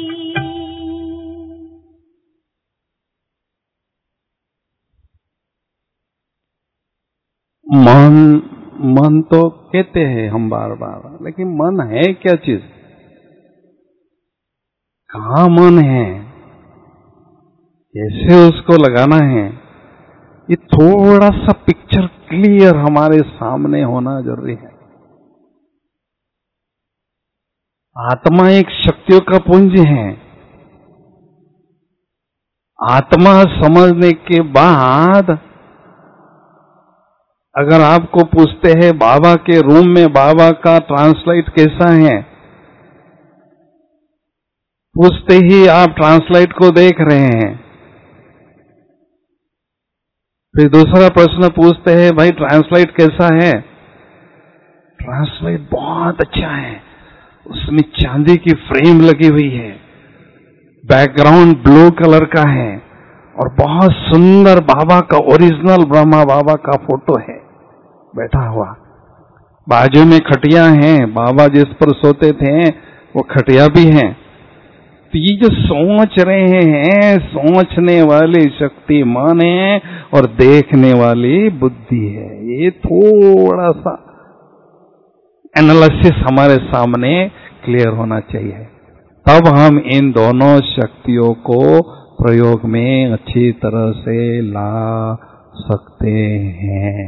Speaker 3: मन मन तो कहते हैं हम बार बार, लेकिन मन है क्या चीज? कहाँ मन है? कैसे उसको लगाना है? ये थोड़ा सा पिक्चर क्लियर हमारे सामने होना जरूरी है। आत्मा एक शक्तियों का पुंज है। आत्मा समझने के बाद अगर आपको पूछते हैं बाबा के रूम में बाबा का ट्रांसलाइट कैसा है, पूछते ही आप ट्रांसलाइट को देख रहे हैं। फिर दूसरा प्रश्न पूछते हैं भाई ट्रांसलाइट कैसा है? ट्रांसलाइट बहुत अच्छा है, उसमें चांदी की फ्रेम लगी हुई है, बैकग्राउंड ब्लू कलर का है और बहुत सुंदर बाबा का ओरिजिनल ब्रह्मा बाबा का फोटो है बैठा हुआ। बाजू में खटिया हैं, बाबा जिस पर सोते थे वो खटिया भी है। तो ये जो सोच रहे हैं, सोचने वाली शक्ति मन है और देखने वाली बुद्धि है। ये थोड़ा सा एनालिसिस हमारे सामने क्लियर होना चाहिए, तब हम इन दोनों शक्तियों को प्रयोग में अच्छी तरह से ला सकते हैं।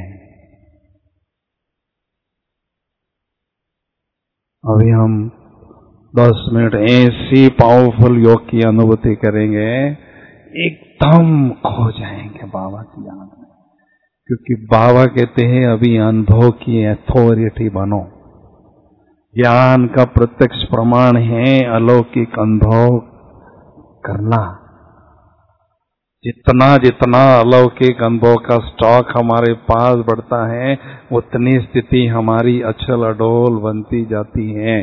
Speaker 3: अभी हम दस मिनट ऐसी पावरफुल योग की अनुभूति करेंगे, एकदम खो जाएंगे बाबा की याद में, क्योंकि बाबा कहते हैं अभी अनुभव की अथॉरिटी बनो। ज्ञान का प्रत्यक्ष प्रमाण है अलौकिक अनुभव करना। जितना जितना अलौकिक अनुभव का स्टॉक हमारे पास बढ़ता है, उतनी स्थिति हमारी अचल अडोल बनती जाती है।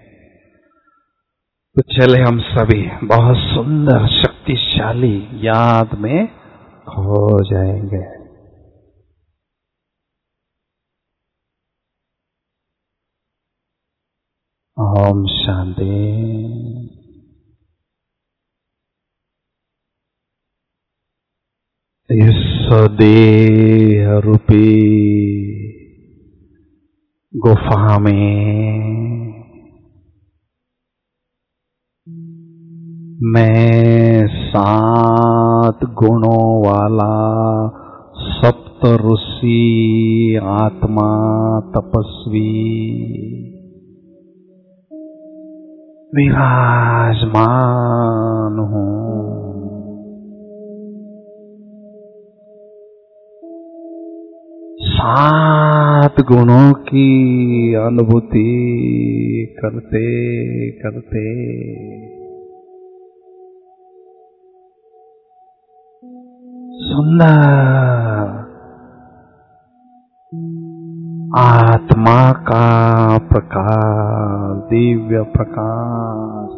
Speaker 3: तो चले हम सभी बहुत सुंदर शक्तिशाली याद में खो जाएंगे। ओम शांति। इस देह रूपी गुफा में मैं सात गुणों वाला सप्त ऋषि आत्मा तपस्वी विराजमान हूँ। सात गुणों की अनुभूति करते करते सुंदर आत्मा का प्रकाश, दिव्य प्रकाश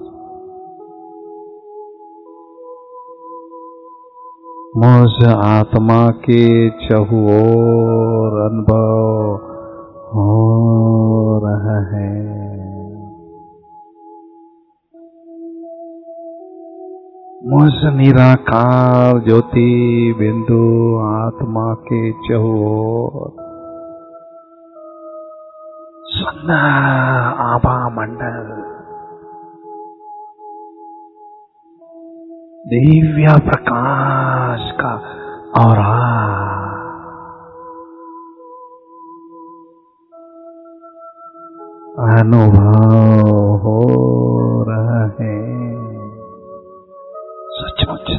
Speaker 3: मुझ आत्मा के चहुओर अनुभव हो रहा है। मुझ निराकार ज्योति बिंदु आत्मा के चहुओर सुंदर आभा मंडल, दिव्य प्रकाश का ऑरा अनुभव हो रहा है। सचमुच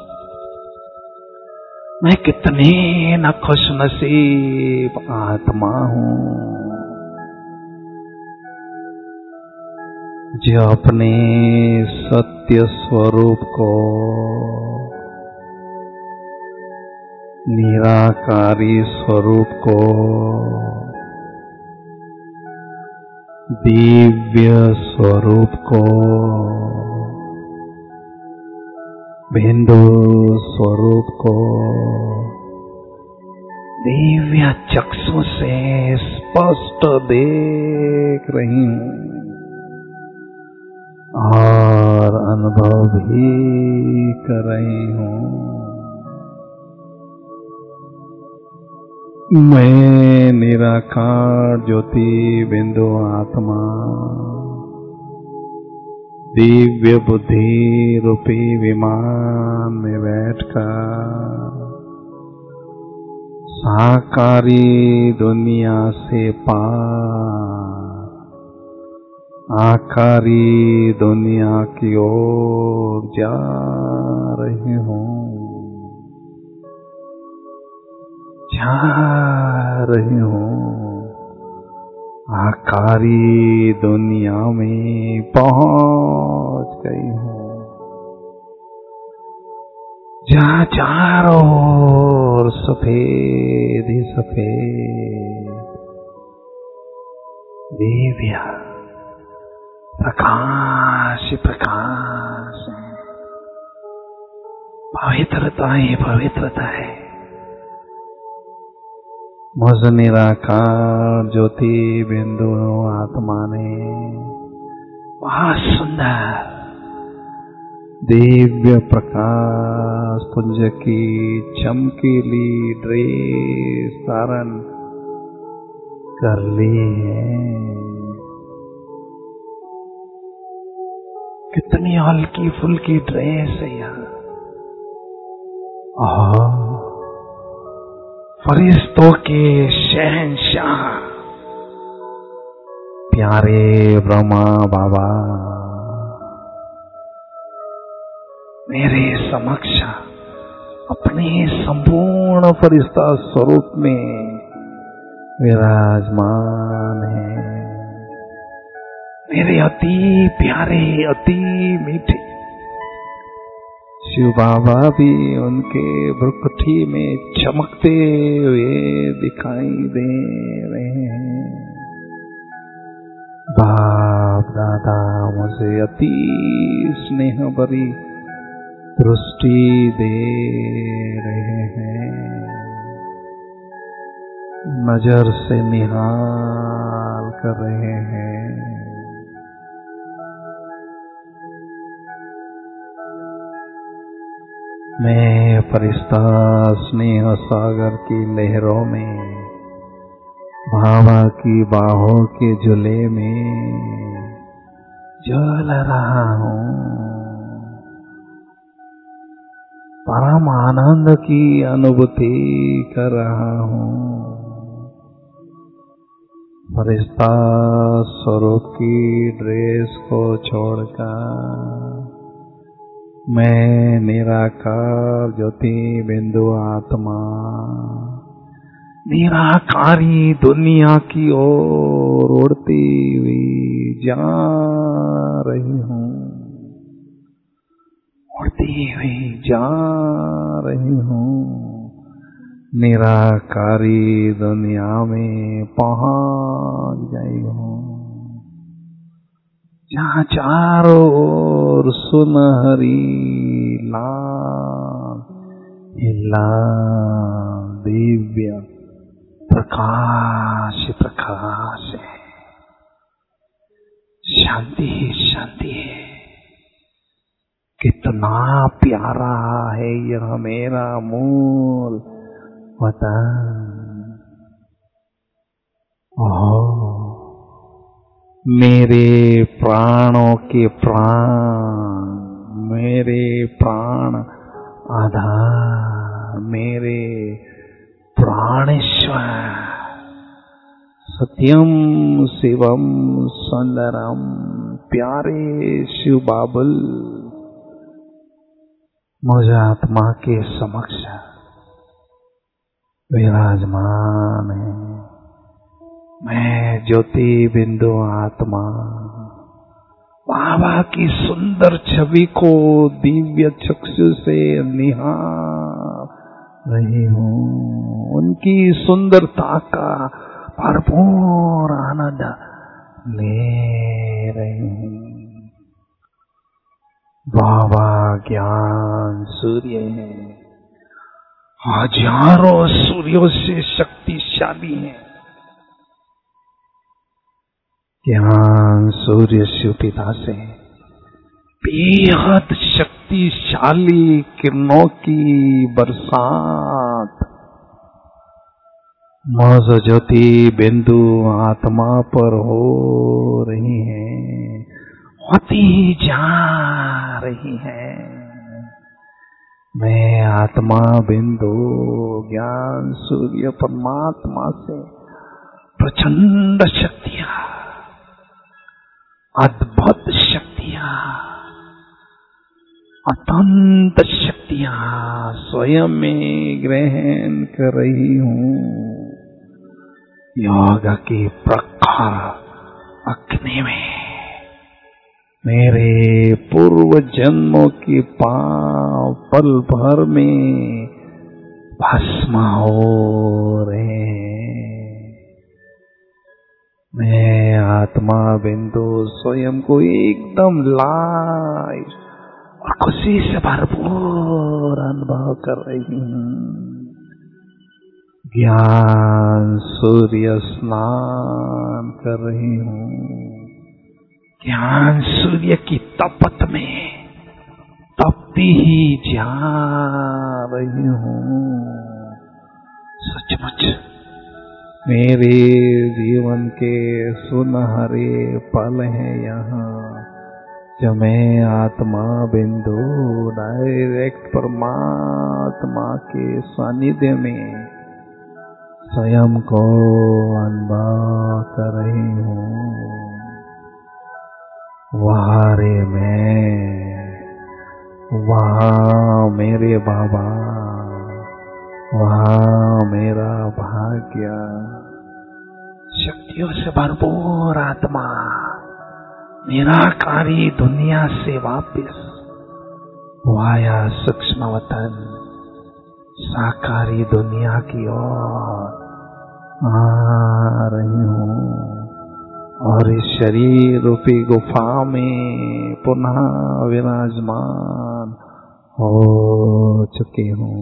Speaker 3: मैं कितनी न खुशनसीब आत्मा हूँ जो अपने सत्य स्वरूप को, निराकारी स्वरूप को, दिव्य स्वरूप को, बिंदु स्वरूप को दिव्य चक्षु से स्पष्ट देख रही हूँ और अनुभव भी कर रही हूँ। मैं निराकार ज्योति बिंदु आत्मा दिव्य बुद्धि रूपी विमान में बैठकर साकारी दुनिया से पार आकारी दुनिया की ओर जा रही हूँ, जा रही हूँ। आकारी दुनिया में पहुंच गई हूँ, जहाँ चारों ओर सफेद ही सफेद दिव्य प्रकाश प्रकाश है, पवित्रता ही पवित्रता है। मुझ निराकार ज्योति बिंदु आत्मा ने बहुत सुंदर दिव्य प्रकाश पुंज की चमकीली ड्रेस धारण कर ली है। कितनी हल्की फुल्की ड्रेस है यार। और फरिश्तों के शहंशाह प्यारे ब्रह्मा बाबा मेरे समक्ष अपने संपूर्ण फरिश्ता स्वरूप में विराजमान है। मेरे अति प्यारे अति मीठे शिव बाबा भी उनके भ्रुकुटी में चमकते हुए दिखाई दे रहे हैं। बाप दादा मुझे अति स्नेह भरी दृष्टि दे रहे हैं, नजर से निहाल कर रहे हैं। मैं फरिश्ता स्नेह सागर की लहरों में, बाबा की बाहों के झूले में झूल रहा हूँ। परम आनंद की अनुभूति कर रहा हूँ। फरिश्ता स्वरूप की ड्रेस को छोड़कर मैं निराकार ज्योति बिंदु आत्मा निराकारी दुनिया की ओर उड़ती हुई जा रही हूँ, उड़ती हुई जा रही हूँ। निराकारी दुनिया में पहुंच गई हूँ, जहाँ चारों ओर सुनहरी लाल लाल दिव्य प्रकाश प्रकाश है। शांति ही शांति है। कितना प्यारा है यह मेरा मूल वतन। ओह, मेरे प्राणों के प्राण, मेरे प्राण आधार, मेरे प्राणेश्वर, सत्यम शिवम सुंदरम प्यारे शिव बाबुल मुझ आत्मा के समक्ष विराजमान है। मैं ज्योति बिंदु आत्मा बाबा की सुंदर छवि को दिव्य चक्षु से निहार रही हूँ। उनकी सुंदरता का भरपूर आनंद ले रही हूँ। बाबा ज्ञान सूर्य है, हजारों सूर्यों से शक्तिशाली है। ज्ञान सूर्य शिव पिता से बेहद शक्तिशाली किरणों की बरसात मौज ज्योति बिंदु आत्मा पर हो रही है, होती जा रही है। मैं आत्मा बिंदु ज्ञान सूर्य परमात्मा से प्रचंड शक्तियां, अद्भुत शक्तियां, अत्यंत शक्तियां स्वयं में ग्रहण कर रही हूँ। योग की प्रखर अग्नि में मेरे पूर्व जन्मों के पाप पल भर में भस्म हो रहे हैं। मैं आत्मा बिंदु स्वयं को एकदम लाइव और खुशी से भरपूर अनुभव कर रही हूँ। ज्ञान सूर्य स्नान कर रही हूँ। ज्ञान सूर्य की तपत में तपती ही जा रही हूँ। सचमुच मेरे जीवन के सुनहरे पल हैं यहाँ, जब मैं आत्मा बिंदु डायरेक्ट परमात्मा के सानिध्य में स्वयं को अनुभव कर रही हूँ। वहाँ रे मैं, वहाँ मेरे बाबा, वहाँ मेरा भाग्य। शक्तियों से भरपूर आत्मा निराकारी दुनिया से वापिस वाया सूक्ष्म वतन साकारी दुनिया की ओर आ रही हूँ और इस शरीर रूपी गुफा में पुनः विराजमान हो चुकी हूँ।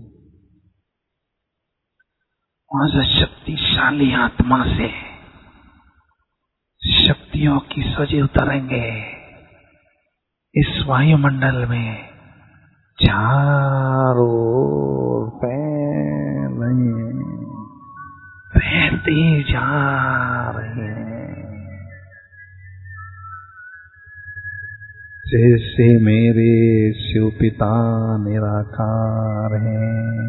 Speaker 3: आज शक्तिशाली आत्मा से शक्तियों की सजीव तरंगे इस वायुमंडल में चारों ओर फैल रही हैं, फैलती जा रही हैं। जैसे मेरे शिव पिता निराकार हैं,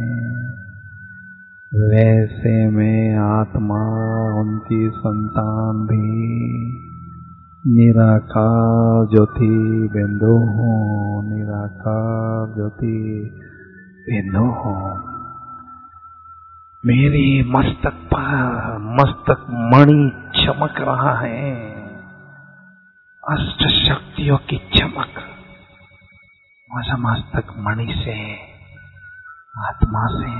Speaker 3: वैसे मैं आत्मा उनकी संतान भी निराकार ज्योति बिंदु हूँ, निराकार ज्योति बिंदु हूँ। मेरी मस्तक पर मस्तक मणि चमक रहा है, अष्ट शक्तियों की चमक मुझे मस्तक मणि से आत्मा से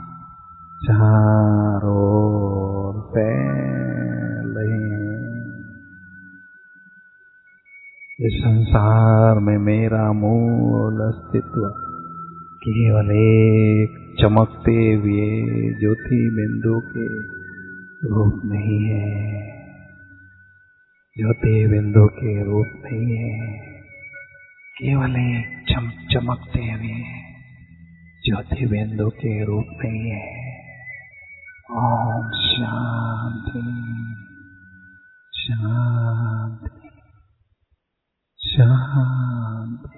Speaker 3: चारों ओर फैल रही है। इस संसार में मेरा मूल अस्तित्व केवल एक चमकते हुए ज्योति बिंदु के रूप नहीं है, ज्योति बिंदु के रूप नहीं है, केवल एक चम चमकते हुए ज्योति बिंदु के रूप नहीं है। ओम शांति शांति शांति।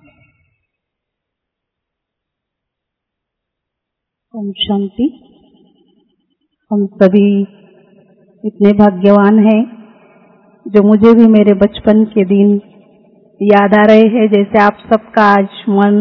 Speaker 2: ओम शांति। हम सभी इतने भाग्यवान हैं जो मुझे भी मेरे बचपन के दिन याद आ रहे हैं। जैसे आप सबका आज मन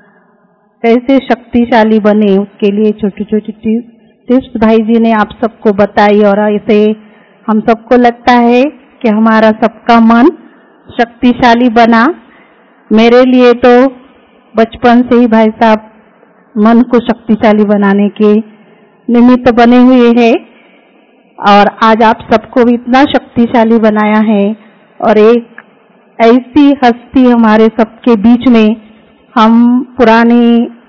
Speaker 2: कैसे शक्तिशाली बने उसके लिए छोटी छोटी टिप्स भाई जी ने आप सबको बताई, और ऐसे हम सबको लगता है कि हमारा सबका मन शक्तिशाली बना। मेरे लिए तो बचपन से ही भाई साहब मन को शक्तिशाली बनाने के निमित्त बने हुए हैं, और आज आप सबको भी इतना शक्तिशाली बनाया है। और एक ऐसी हस्ती हमारे सबके बीच में, हम पुरानी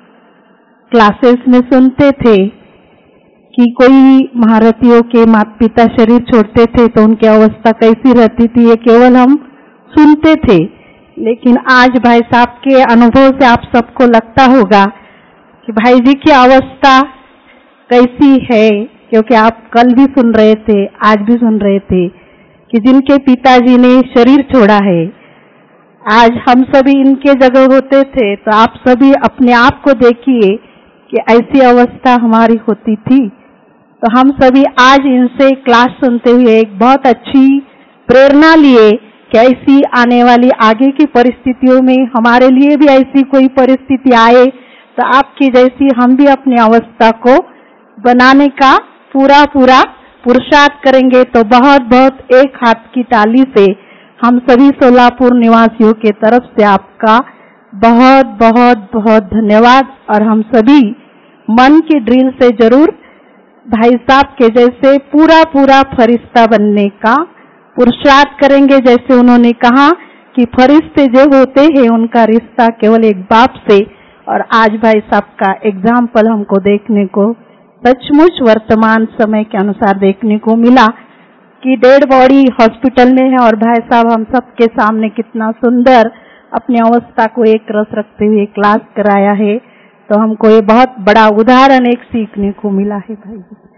Speaker 2: क्लासेस में सुनते थे कि कोई महारथियों के माता पिता शरीर छोड़ते थे तो उनकी अवस्था कैसी रहती थी, ये केवल हम सुनते थे। लेकिन आज भाई साहब के अनुभव से आप सबको लगता होगा कि भाई जी की अवस्था कैसी है, क्योंकि आप कल भी सुन रहे थे, आज भी सुन रहे थे कि जिनके पिताजी ने शरीर छोड़ा है। आज हम सभी इनके जगह होते थे तो आप सभी अपने आप को देखिए कि ऐसी अवस्था हमारी होती थी। तो हम सभी आज इनसे क्लास सुनते हुए एक बहुत अच्छी प्रेरणा लिए कि ऐसी आने वाली आगे की परिस्थितियों में हमारे लिए भी ऐसी कोई परिस्थिति आए तो आपकी जैसी हम भी अपनी अवस्था को बनाने का पूरा पूरा पुरुषार्थ करेंगे। तो बहुत बहुत एक हाथ की ताली से हम सभी सोलापुर निवासियों के तरफ से आपका बहुत बहुत बहुत धन्यवाद। और हम सभी मन की ड्रिल से जरूर भाई साहब के जैसे पूरा पूरा फरिश्ता बनने का पुरुषार्थ करेंगे। जैसे उन्होंने कहा कि फरिश्ते जो होते हैं उनका रिश्ता केवल एक बाप से, और आज भाई साहब का एग्जाम्पल हमको देखने को सचमुच वर्तमान समय के अनुसार देखने को मिला कि डेड बॉडी हॉस्पिटल में है और भाई साहब हम सबके सामने कितना सुंदर अपनी अवस्था को एक रस रखते हुए क्लास कराया है। तो हमको ये बहुत बड़ा उदाहरण एक सीखने को मिला है। भाई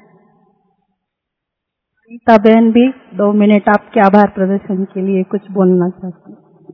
Speaker 2: गीता बहन भी दो मिनट आपके आभार प्रदर्शन के लिए कुछ बोलना चाहती हूँ।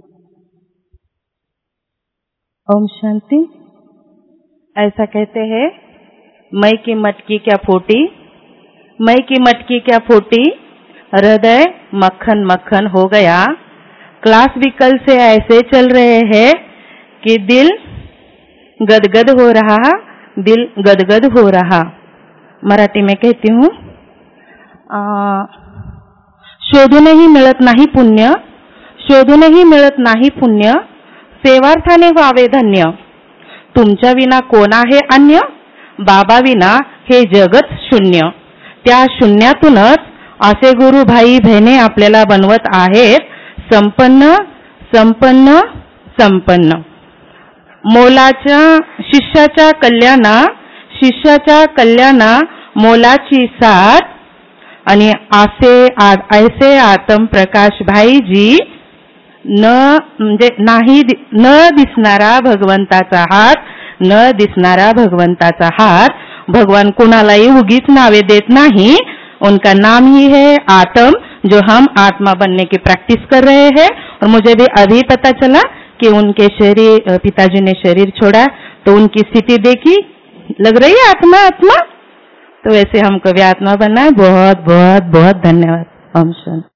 Speaker 2: ओम शांति। ऐसा कहते हैं, मई की मटकी क्या फूटी, मई की मटकी क्या फूटी, हृदय मक्खन मक्खन हो गया। क्लास भी कल से ऐसे चल रहे हैं कि दिल गदगद हो रहा, दिल गदगद हो रहा। मराठी में कहती हूँ, शोधूनही मिळत नाही पुण्य, शोधूनही मिळत नाही पुण्य, सेवार्थाने व्हावे धन्य, तुमच्या विना कोण आहे अन्य, बाबा विना हे जगत शून्य. त्या शून्यातूनच असे गुरु भाई बहिणी आपल्याला बनवत आहेत संपन्न संपन्न संपन्न. मोलाच्या शिष्याच्या कल्याणा शिष्याच्या कल्याणा मोलाची साथ. आणि असे ऐसे आत्म प्रकाश भाईजी न म्हणजे नाही न दिसणारा भगवंताचा हात, न दिसणारा भगवंताचा हात. भगवान कुणालाही उगीच नावे देत नहीं. उनका नाम ही है आत्म, जो हम आत्मा बनने की प्रैक्टिस कर रहे हैं. और मुझे भी अभी पता चला कि उनके शरीर, पिताजी ने शरीर छोड़ा तो उनकी स्थिति देखी, लग रही है आत्मा आत्मा. तो वैसे हमको भी आत्मा बनना है. बहुत बहुत बहुत धन्यवाद. ओम शांति.